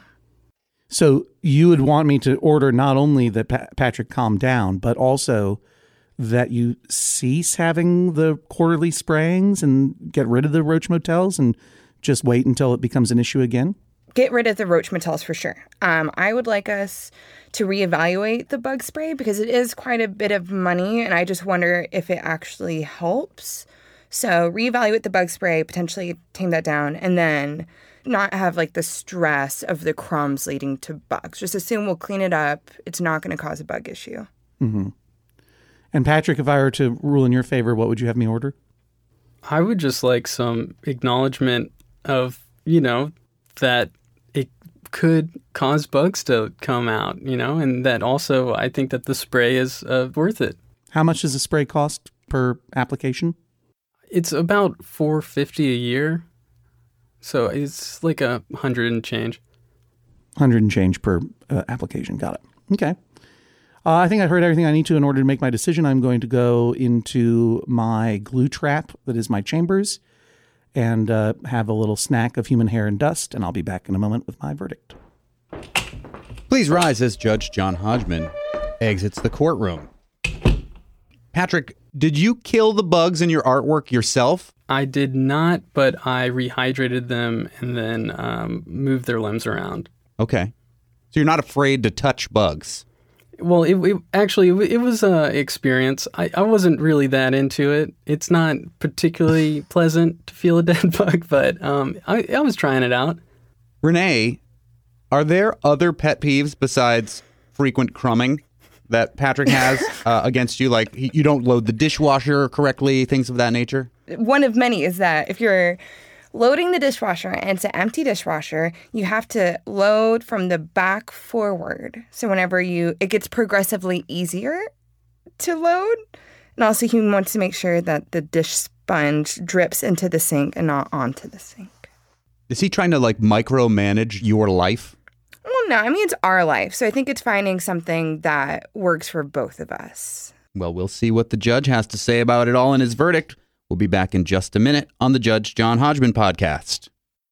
S2: So you would want me to order not only that pa- Patrick calm down, but also that you cease having the quarterly sprayings and get rid of the roach motels and just wait until it becomes an issue again?
S4: Get rid of the roach motels for sure. Um, I would like us to reevaluate the bug spray because it is quite a bit of money, and I just wonder if it actually helps. So reevaluate the bug spray, potentially tame that down, and then not have like the stress of the crumbs leading to bugs. Just assume we'll clean it up. It's not going to cause a bug issue.
S2: Mm-hmm. And Patrick, if I were to rule in your favor, what would you have me order?
S5: I would just like some acknowledgement of, you know, that it could cause bugs to come out, you know, and that also I think that the spray is uh, worth it.
S2: How much does a spray cost per application?
S5: It's about four hundred fifty dollars a year. So it's like a hundred and change.
S2: Hundred and change per uh, application. Got it. Okay. Uh, I think I've heard everything I need to in order to make my decision. I'm going to go into my glue trap that is my chambers and uh, have a little snack of human hair and dust, and I'll be back in a moment with my verdict.
S1: Please rise as Judge John Hodgman exits the courtroom. Patrick, did you kill the bugs in your artwork yourself?
S5: I did not, but I rehydrated them and then um, moved their limbs around.
S1: Okay. So you're not afraid to touch bugs?
S5: Well, it, it actually it, it was an experience. I, I wasn't really that into it. It's not particularly pleasant to feel a dead bug, but um, I, I was trying it out.
S1: Renee, are there other pet peeves besides frequent crumbing that Patrick has uh, against you? Like you don't load the dishwasher correctly, things of that nature?
S4: One of many is that if you're loading the dishwasher and it's an empty dishwasher, you have to load from the back forward. So whenever you, it gets progressively easier to load. And also you want to make sure that the dish sponge drips into the sink and not onto the sink.
S1: Is he trying to like micromanage your life?
S4: Well, no, I mean, it's our life. So I think it's finding something that works for both of us.
S1: Well, we'll see what the judge has to say about it all in his verdict. We'll be back in just a minute on the Judge John Hodgman podcast.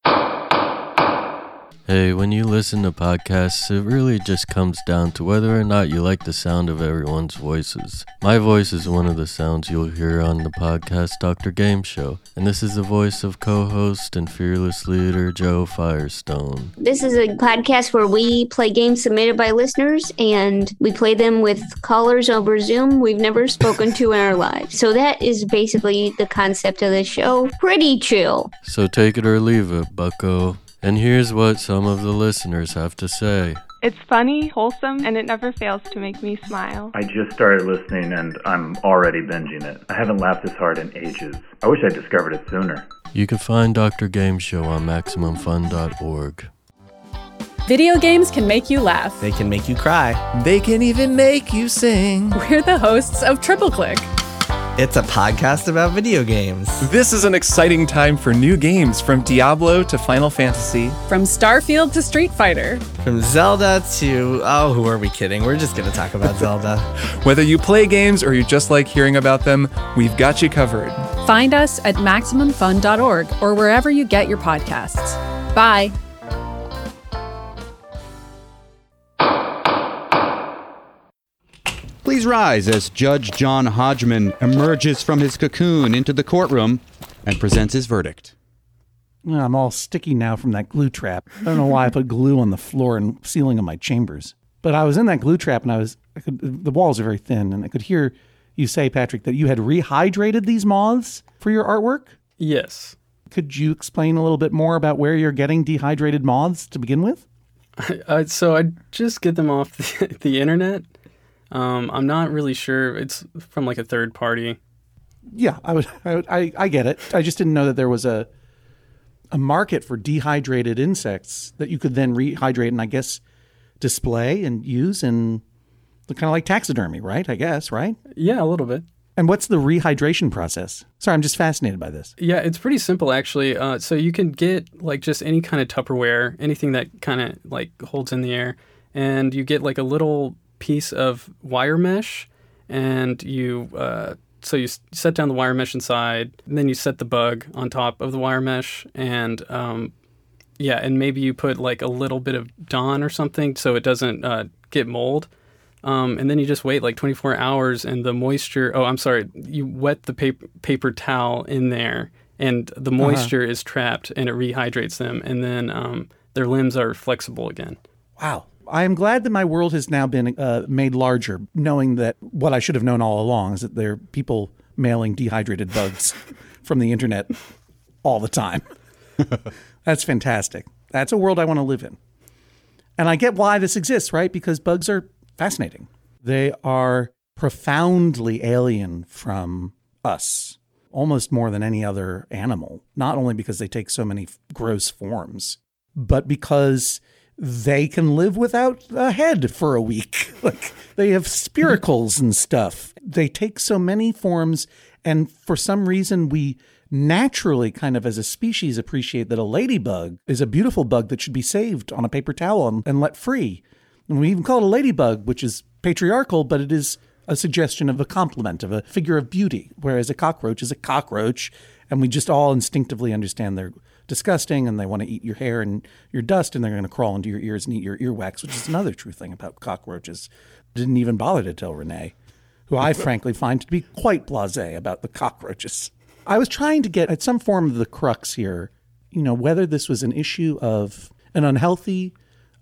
S7: Hey, when you listen to podcasts, it really just comes down to whether or not you like the sound of everyone's voices. My voice is one of the sounds you'll hear on the podcast Doctor Game Show, and this is the voice of co-host and fearless leader Joe Firestone.
S8: This is a podcast where we play games submitted by listeners, and we play them with callers over Zoom we've never spoken to in our lives. So that is basically the concept of the show. Pretty chill.
S7: So take it or leave it, bucko. And here's what some of the listeners have to say.
S9: It's funny, wholesome, and it never fails to make me smile.
S10: I just started listening and I'm already binging it. I haven't laughed this hard in ages. I wish I discovered it sooner.
S7: You can find Doctor Game Show on Maximum Fun dot org.
S11: Video games can make you laugh.
S12: They can make you cry. They can even make you sing.
S11: We're the hosts of Triple Click.
S12: It's a podcast about video games.
S13: This is an exciting time for new games, from Diablo to Final Fantasy.
S11: From Starfield to Street Fighter.
S12: From Zelda to, oh, who are we kidding? We're just going to talk about Zelda.
S13: Whether you play games or you just like hearing about them, we've got you covered.
S11: Find us at Maximum Fun dot org or wherever you get your podcasts. Bye.
S1: Please rise as Judge John Hodgman emerges from his cocoon into the courtroom and presents his verdict.
S2: I'm all sticky now from that glue trap. I don't know why I put glue on the floor and ceiling of my chambers. But I was in that glue trap and I was, I could, the walls are very thin, and I could hear you say, Patrick, that you had rehydrated these moths for your artwork?
S5: Yes.
S2: Could you explain a little bit more about where you're getting dehydrated moths to begin with?
S5: Uh, so I just get them off the, the internet. Um, I'm not really sure. It's from like a third party.
S2: Yeah, I would. I, would, I I get it. I just didn't know that there was a a market for dehydrated insects that you could then rehydrate and I guess display and use in the kind of like taxidermy, right? I guess, right?
S5: Yeah, a little bit.
S2: And what's the rehydration process? Sorry, I'm just fascinated by this.
S5: Yeah, it's pretty simple actually. Uh, so you can get like just any kind of Tupperware, anything that kind of like holds in the air, and you get like a little piece of wire mesh, and you uh, so you set down the wire mesh inside, and then you set the bug on top of the wire mesh, and um, yeah, and maybe you put like a little bit of Dawn or something so it doesn't uh, get mold, um, and then you just wait like twenty-four hours, and the moisture. Oh, I'm sorry, you wet the paper paper towel in there, and the moisture uh-huh. is trapped, and it rehydrates them, and then um, their limbs are flexible again.
S2: Wow. I am glad that my world has now been uh, made larger, knowing that what I should have known all along is that there are people mailing dehydrated bugs from the internet all the time. That's fantastic. That's a world I want to live in. And I get why this exists, right? Because bugs are fascinating. They are profoundly alien from us, almost more than any other animal, not only because they take so many gross forms, but because they can live without a head for a week. Like they have spiracles and stuff. They take so many forms, and for some reason we naturally kind of as a species appreciate that a ladybug is a beautiful bug that should be saved on a paper towel and, and let free. And we even call it a ladybug, which is patriarchal, but it is a suggestion of a compliment, of a figure of beauty, whereas a cockroach is a cockroach, and we just all instinctively understand they're disgusting and they want to eat your hair and your dust, and they're going to crawl into your ears and eat your earwax, which is another true thing about cockroaches. Didn't even bother to tell Renee, who I frankly find to be quite blasé about the cockroaches. I was trying to get at some form of the crux here, you know, whether this was an issue of an unhealthy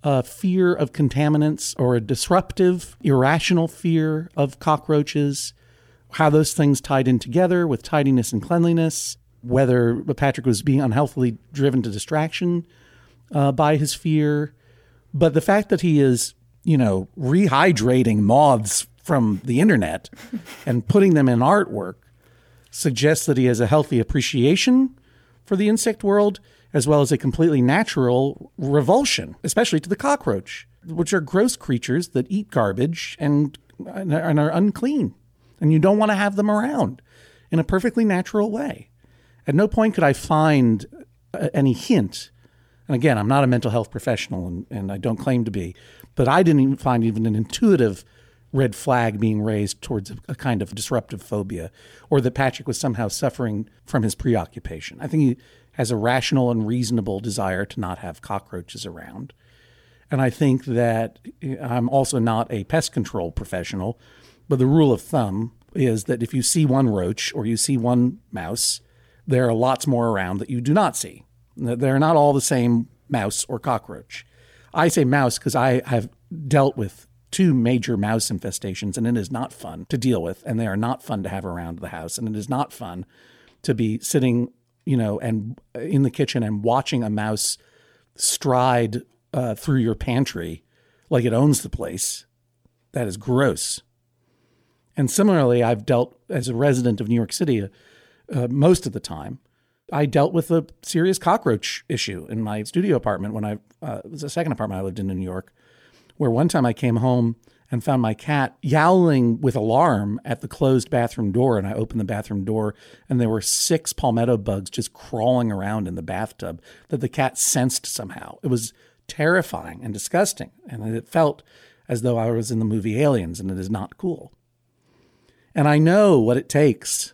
S2: a fear of contaminants or a disruptive, irrational fear of cockroaches, how those things tied in together with tidiness and cleanliness, whether Patrick was being unhealthily driven to distraction uh, by his fear. But the fact that he is, you know, rehydrating moths from the internet and putting them in artwork suggests that he has a healthy appreciation for the insect world, as well as a completely natural revulsion, especially to the cockroach, which are gross creatures that eat garbage and, and are unclean. And you don't want to have them around in a perfectly natural way. At no point could I find uh, any hint. And again, I'm not a mental health professional, and, and I don't claim to be, but I didn't even find even an intuitive red flag being raised towards a, a kind of disruptive phobia, or that Patrick was somehow suffering from his preoccupation. I think he has a rational and reasonable desire to not have cockroaches around. And I think that I'm also not a pest control professional, but the rule of thumb is that if you see one roach or you see one mouse, there are lots more around that you do not see. They're not all the same mouse or cockroach. I say mouse because I have dealt with two major mouse infestations, and it is not fun to deal with, and they are not fun to have around the house, and it is not fun to be sitting, you know, and in the kitchen and watching a mouse stride uh, through your pantry like it owns the place. That is gross. And similarly, I've dealt as a resident of New York City uh, most of the time. I dealt with a serious cockroach issue in my studio apartment when I, uh, it was the second apartment I lived in in New York, where one time I came home and found my cat yowling with alarm at the closed bathroom door. And I opened the bathroom door and there were six palmetto bugs just crawling around in the bathtub that the cat sensed somehow. It was terrifying and disgusting. And it felt as though I was in the movie Aliens, and it is not cool. And I know what it takes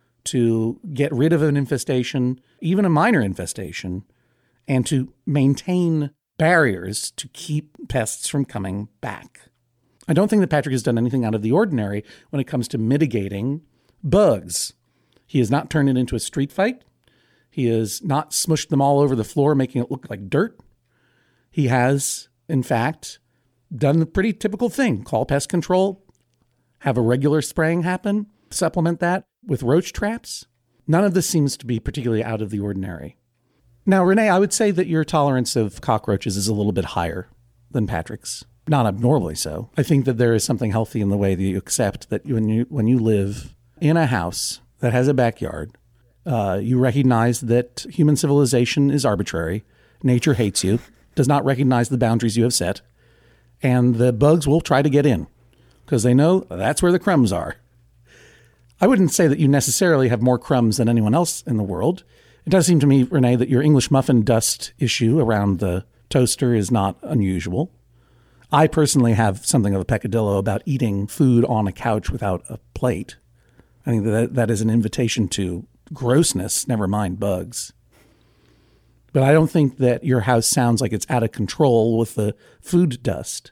S2: to get rid of an infestation, even a minor infestation, and to maintain barriers to keep pests from coming back. I don't think that Patrick has done anything out of the ordinary when it comes to mitigating bugs. He has not turned it into a street fight. He has not smushed them all over the floor, making it look like dirt. He has, in fact, done the pretty typical thing: call pest control, have a regular spraying happen, supplement that with roach traps. None of this seems to be particularly out of the ordinary. Now, Renee, I would say that your tolerance of cockroaches is a little bit higher than Patrick's. Not abnormally so. I think that there is something healthy in the way that you accept that when you when you live in a house that has a backyard, uh, you recognize that human civilization is arbitrary. Nature hates you, does not recognize the boundaries you have set, and the bugs will try to get in because they know that's where the crumbs are. I wouldn't say that you necessarily have more crumbs than anyone else in the world. It does seem to me, Renee, that your English muffin dust issue around the toaster is not unusual. I personally have something of a peccadillo about eating food on a couch without a plate. I think that that is an invitation to grossness, never mind bugs. But I don't think that your house sounds like it's out of control with the food dust.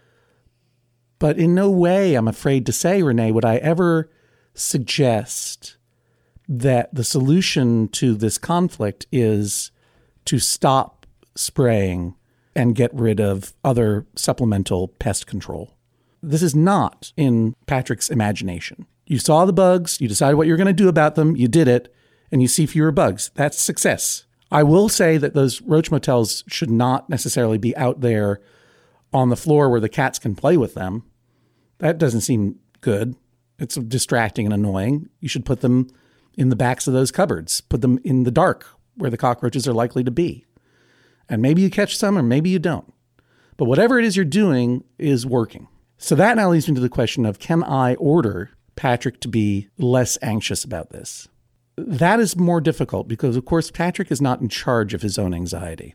S2: But in no way, I'm afraid to say, Renee, would I ever suggest that the solution to this conflict is to stop spraying and get rid of other supplemental pest control. This is not in Patrick's imagination. You saw the bugs, you decided what you're going to do about them, you did it, and you see fewer bugs. That's success. I will say that those roach motels should not necessarily be out there on the floor where the cats can play with them. That doesn't seem good. It's distracting and annoying. You should put them in the backs of those cupboards. Put them in the dark where the cockroaches are likely to be. And maybe you catch some or maybe you don't. But whatever it is you're doing is working. So that now leads me to the question of, can I order Patrick to be less anxious about this? That is more difficult because, of course, Patrick is not in charge of his own anxiety.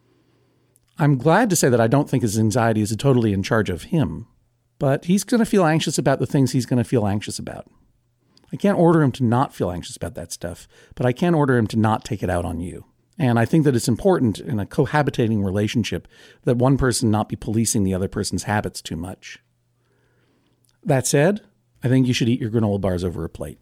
S2: I'm glad to say that I don't think his anxiety is totally in charge of him, but he's going to feel anxious about the things he's going to feel anxious about. I can't order him to not feel anxious about that stuff, but I can order him to not take it out on you. And I think that it's important in a cohabitating relationship that one person not be policing the other person's habits too much. That said, I think you should eat your granola bars over a plate.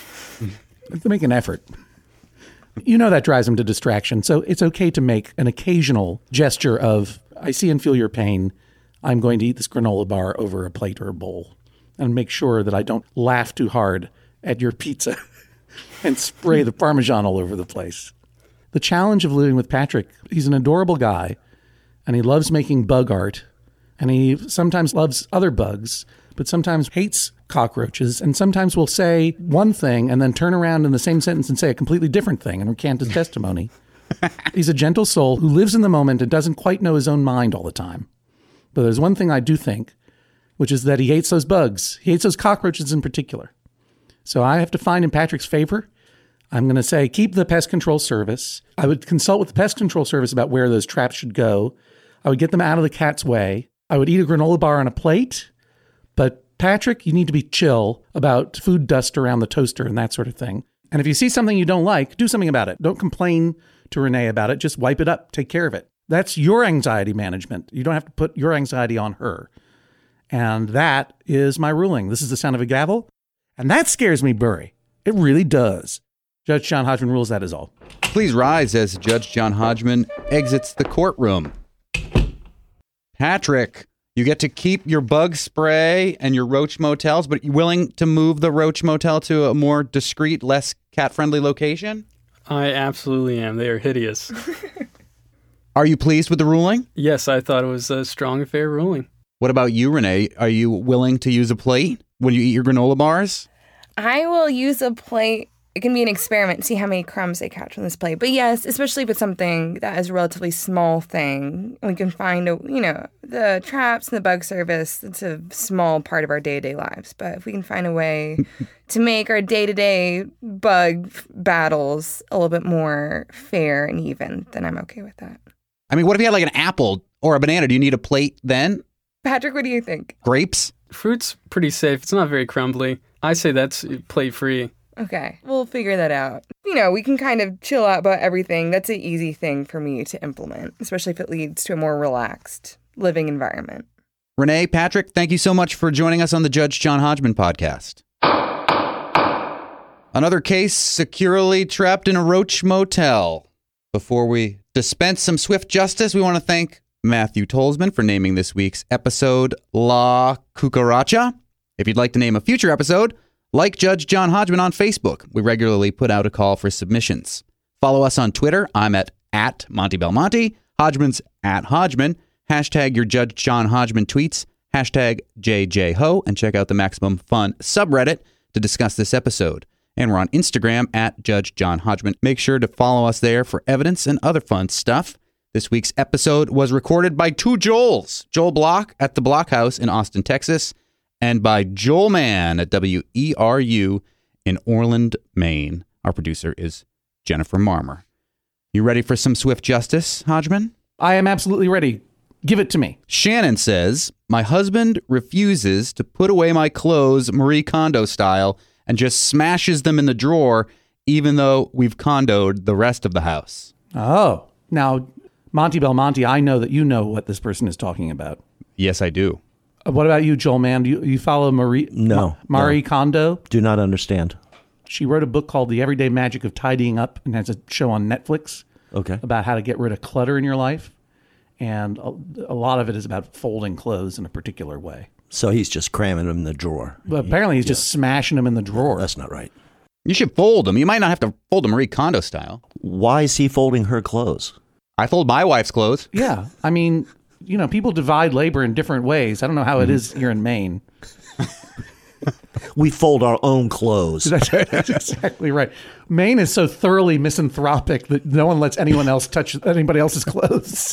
S2: To make an effort. You know that drives him to distraction, so it's okay to make an occasional gesture of I see and feel your pain. I'm going to eat this granola bar over a plate or a bowl and make sure that I don't laugh too hard at your pizza and spray the Parmesan all over the place. The challenge of living with Patrick, he's an adorable guy, and he loves making bug art, and he sometimes loves other bugs, but sometimes hates cockroaches, and sometimes will say one thing and then turn around in the same sentence and say a completely different thing and recant his testimony. He's a gentle soul who lives in the moment and doesn't quite know his own mind all the time. But there's one thing I do think, which is that he hates those bugs. He hates those cockroaches in particular. So I have to find in Patrick's favor. I'm going to say keep the pest control service. I would consult with the pest control service about where those traps should go. I would get them out of the cat's way. I would eat a granola bar on a plate. But Patrick, you need to be chill about food dust around the toaster and that sort of thing. And if you see something you don't like, do something about it. Don't complain to Renee about it. Just wipe it up. Take care of it. That's your anxiety management. You don't have to put your anxiety on her. And that is my ruling. This is the sound of a gavel. And that scares me, Burry. It really does. Judge John Hodgman rules that is all.
S1: Please rise as Judge John Hodgman exits the courtroom. Patrick, you get to keep your bug spray and your roach motels, but you're willing to move the roach motel to a more discreet, less cat-friendly location?
S5: I absolutely am. They are hideous.
S1: Are you pleased with the ruling?
S5: Yes, I thought it was a strong, fair ruling.
S1: What about you, Renee? Are you willing to use a plate when you eat your granola bars?
S4: I will use a plate. It can be an experiment, see how many crumbs I catch on this plate. But yes, especially if it's something that is a relatively small thing, we can find, a, you know, the traps and the bug service, it's a small part of our day-to-day lives. But if we can find a way to make our day-to-day bug battles a little bit more fair and even, then I'm okay with that.
S1: I mean, what if you had like an apple or a banana? Do you need a plate then?
S4: Patrick, what do you think?
S1: Grapes?
S5: Fruit's pretty safe. It's not very crumbly. I say that's plate-free.
S4: Okay, we'll figure that out. You know, we can kind of chill out about everything. That's an easy thing for me to implement, especially if it leads to a more relaxed living environment.
S1: Renee, Patrick, thank you so much for joining us on the Judge John Hodgman podcast. Another case securely trapped in a roach motel. Before we dispense some swift justice, we want to thank Matthew Tolsman for naming this week's episode La Cucaracha. If you'd like to name a future episode, like Judge John Hodgman on Facebook. We regularly put out a call for submissions. Follow us on Twitter. I'm at, at Monty Belmonte. Hodgman's at Hodgman. Hashtag your Judge John Hodgman tweets. Hashtag J J Ho. And check out the Maximum Fun subreddit to discuss this episode. And we're on Instagram at Judge John Hodgman. Make sure to follow us there for evidence and other fun stuff. This week's episode was recorded by two Joels. Joel Block at the Block House in Austin, Texas. And by Joel Mann at W E R U in Orland, Maine. Our producer is Jennifer Marmer. You ready for some swift justice, Hodgman?
S2: I am absolutely ready. Give it to me.
S1: Shannon says, my husband refuses to put away my clothes Marie Kondo style and just smashes them in the drawer, even though we've condoed the rest of the house.
S2: Oh, now, Monty Belmonte, I know that you know what this person is talking about.
S1: Yes, I do.
S2: What about you, Joel Mann? Do you, you follow Marie?
S3: No.
S2: Ma- Marie
S3: no.
S2: Kondo?
S3: Do not understand.
S2: She wrote a book called The Everyday Magic of Tidying Up and has a show on Netflix.
S3: Okay.
S2: About how to get rid of clutter in your life. And a, a lot of it is about folding clothes in a particular way.
S3: So he's just cramming them in the drawer.
S2: But apparently he's
S3: yeah.
S2: just smashing them in the drawer.
S3: That's not right.
S1: You should fold them. You might not have to fold them Marie Kondo style.
S3: Why is he folding her clothes?
S1: I fold my wife's clothes.
S2: Yeah. I mean, you know, people divide labor in different ways. I don't know how it is here in Maine.
S3: We fold our own clothes.
S2: That's, that's exactly right. Maine is so thoroughly misanthropic that no one lets anyone else touch anybody else's clothes.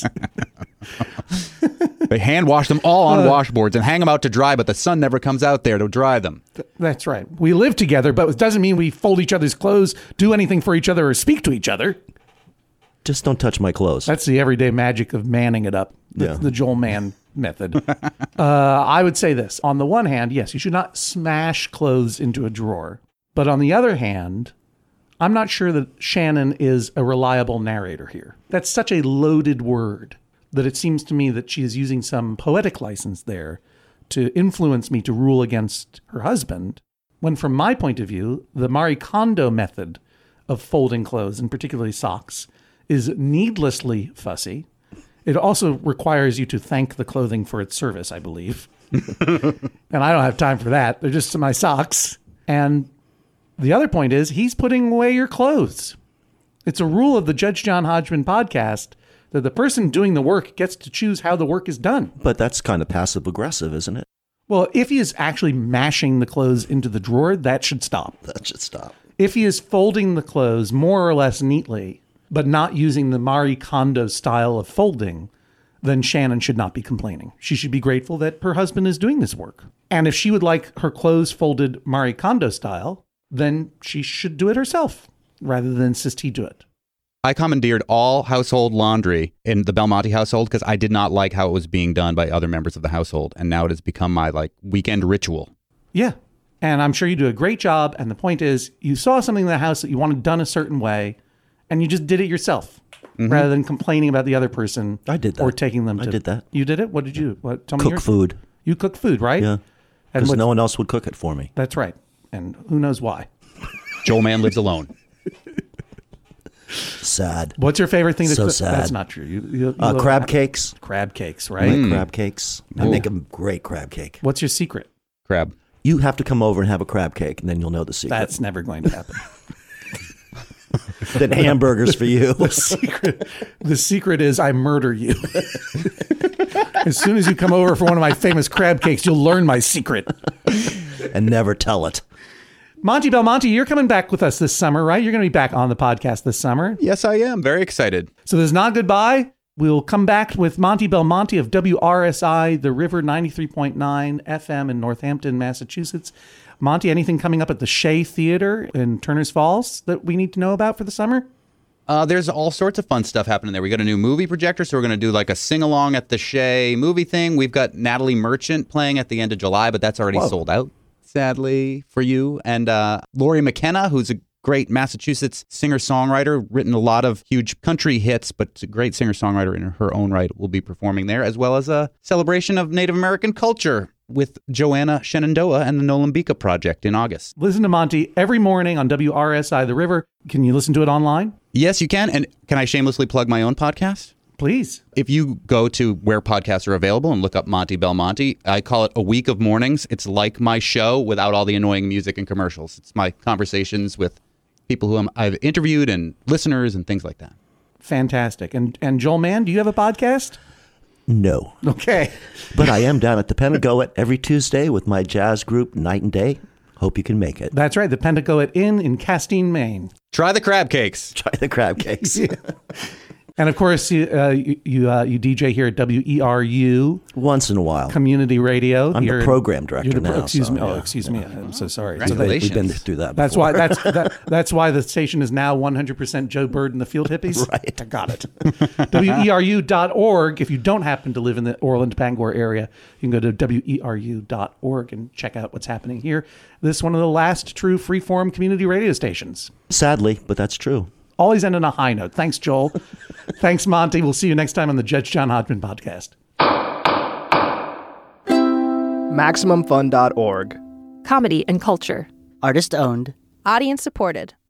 S1: They hand wash them all on uh, washboards and hang them out to dry, but the sun never comes out there to dry them.
S2: Th- that's right. We live together, but it doesn't mean we fold each other's clothes, do anything for each other, or speak to each other.
S3: Just don't touch my clothes.
S2: That's the everyday magic of manning it up. That's
S3: yeah.
S2: the Joel Mann method. uh, I would say this. On the one hand, yes, you should not smash clothes into a drawer. But on the other hand, I'm not sure that Shannon is a reliable narrator here. That's such a loaded word that it seems to me that she is using some poetic license there to influence me to rule against her husband, when from my point of view, the Marie Kondo method of folding clothes, and particularly socks, is needlessly fussy. It also requires you to thank the clothing for its service, I believe. And I don't have time for that. They're just my socks. And the other point is he's putting away your clothes. It's a rule of the Judge John Hodgman podcast that the person doing the work gets to choose how the work is done.
S3: But that's kind of passive aggressive, isn't it?
S2: Well, if he is actually mashing the clothes into the drawer, that should stop.
S3: That should stop.
S2: If he is folding the clothes more or less neatly, but not using the Marie Kondo style of folding, then Shannon should not be complaining. She should be grateful that her husband is doing this work. And if she would like her clothes folded Marie Kondo style, then she should do it herself rather than insist he do it.
S1: I commandeered all household laundry in the Belmonte household because I did not like how it was being done by other members of the household. And now it has become my like weekend ritual.
S2: Yeah. And I'm sure you do a great job. And the point is, you saw something in the house that you wanted done a certain way, and you just did it yourself mm-hmm. rather than complaining about the other person.
S3: I did that.
S2: Or taking them to.
S3: I did that.
S2: You did it? What did you? What? Tell me
S3: Cook
S2: your,
S3: food.
S2: You cook food, right?
S3: Yeah. Because no one else would cook it for me.
S2: That's right. And who knows why?
S1: Joel Mann lives alone.
S3: Sad.
S2: What's your favorite thing to
S3: so
S2: cook?
S3: sad.
S2: That's not true. You, you, you
S3: uh, crab happy. cakes.
S2: Crab cakes, right?
S3: Mm. Crab cakes. I
S1: Ooh.
S3: make a great crab cake.
S2: What's your secret?
S1: Crab.
S3: You have to come over and have a crab cake, and then you'll know the secret.
S2: That's never going to happen.
S3: Then hamburgers for you.
S2: The secret, the secret is I murder you. As soon as you come over for one of my famous crab cakes, you'll learn my secret.
S3: And never tell it.
S2: Monty Belmonte, you're coming back with us this summer, right? You're going to be back on the podcast this summer.
S1: Yes, I am. Very excited.
S2: So this is not goodbye. We'll come back with Monty Belmonte of W R S I, The River ninety-three point nine F M in Northampton, Massachusetts. Monty, anything coming up at the Shea Theater in Turner's Falls that we need to know about for the summer?
S1: Uh, there's all sorts of fun stuff happening there. We got a new movie projector, so we're going to do like a sing-along at the Shea movie thing. We've got Natalie Merchant playing at the end of July, but that's already Whoa. sold out, sadly, for you. And uh, Laurie McKenna, who's a great Massachusetts singer-songwriter, written a lot of huge country hits, but a great singer-songwriter in her own right, will be performing there, as well as a celebration of Native American culture with Joanna Shenandoah and the Nolambika Project in August.
S2: Listen to Monty every morning on W R S I The River. Can you listen to it online?
S1: Yes, you can. And can I shamelessly plug my own podcast?
S2: Please.
S1: If you go to where podcasts are available and look up Monty Belmonte, I call it A Week of Mornings. It's like my show without all the annoying music and commercials. It's my conversations with people who I've interviewed and listeners and things like that.
S2: Fantastic. And and Joel Mann, do you have a podcast?
S3: No.
S2: Okay.
S3: But I am down at the Pentagoet every Tuesday with my jazz group, Night and Day. Hope you can make it.
S2: That's right. The Pentagoet Inn in Castine, Maine.
S1: Try the crab cakes.
S3: Try the crab cakes.
S2: Yeah. And of course, you uh, you you, uh, you D J here at W E R U
S3: once in a while.
S2: Community Radio.
S3: I'm
S2: you're,
S3: the program director
S2: the pro-
S3: now.
S2: Excuse
S3: so,
S2: me.
S3: yeah.
S2: Oh, excuse me. I'm so sorry.
S1: Congratulations.
S3: So they, we've been through that.
S2: That's
S3: before.
S2: why. That's that, that's why the station is now one hundred percent Joe Bird and the Field Hippies.
S3: Right.
S2: I got it. W E R U dot org. If you don't happen to live in the Orland Bangor area, you can go to W E R U dot org and check out what's happening here. This is one of the last true freeform community radio stations.
S3: Sadly, but that's true.
S2: Always end on a high note. Thanks, Joel. Thanks, Monty. We'll see you next time on the Judge John Hodgman podcast.
S14: Maximum Fun dot org.
S11: Comedy and culture.
S15: Artist owned.
S11: Audience supported.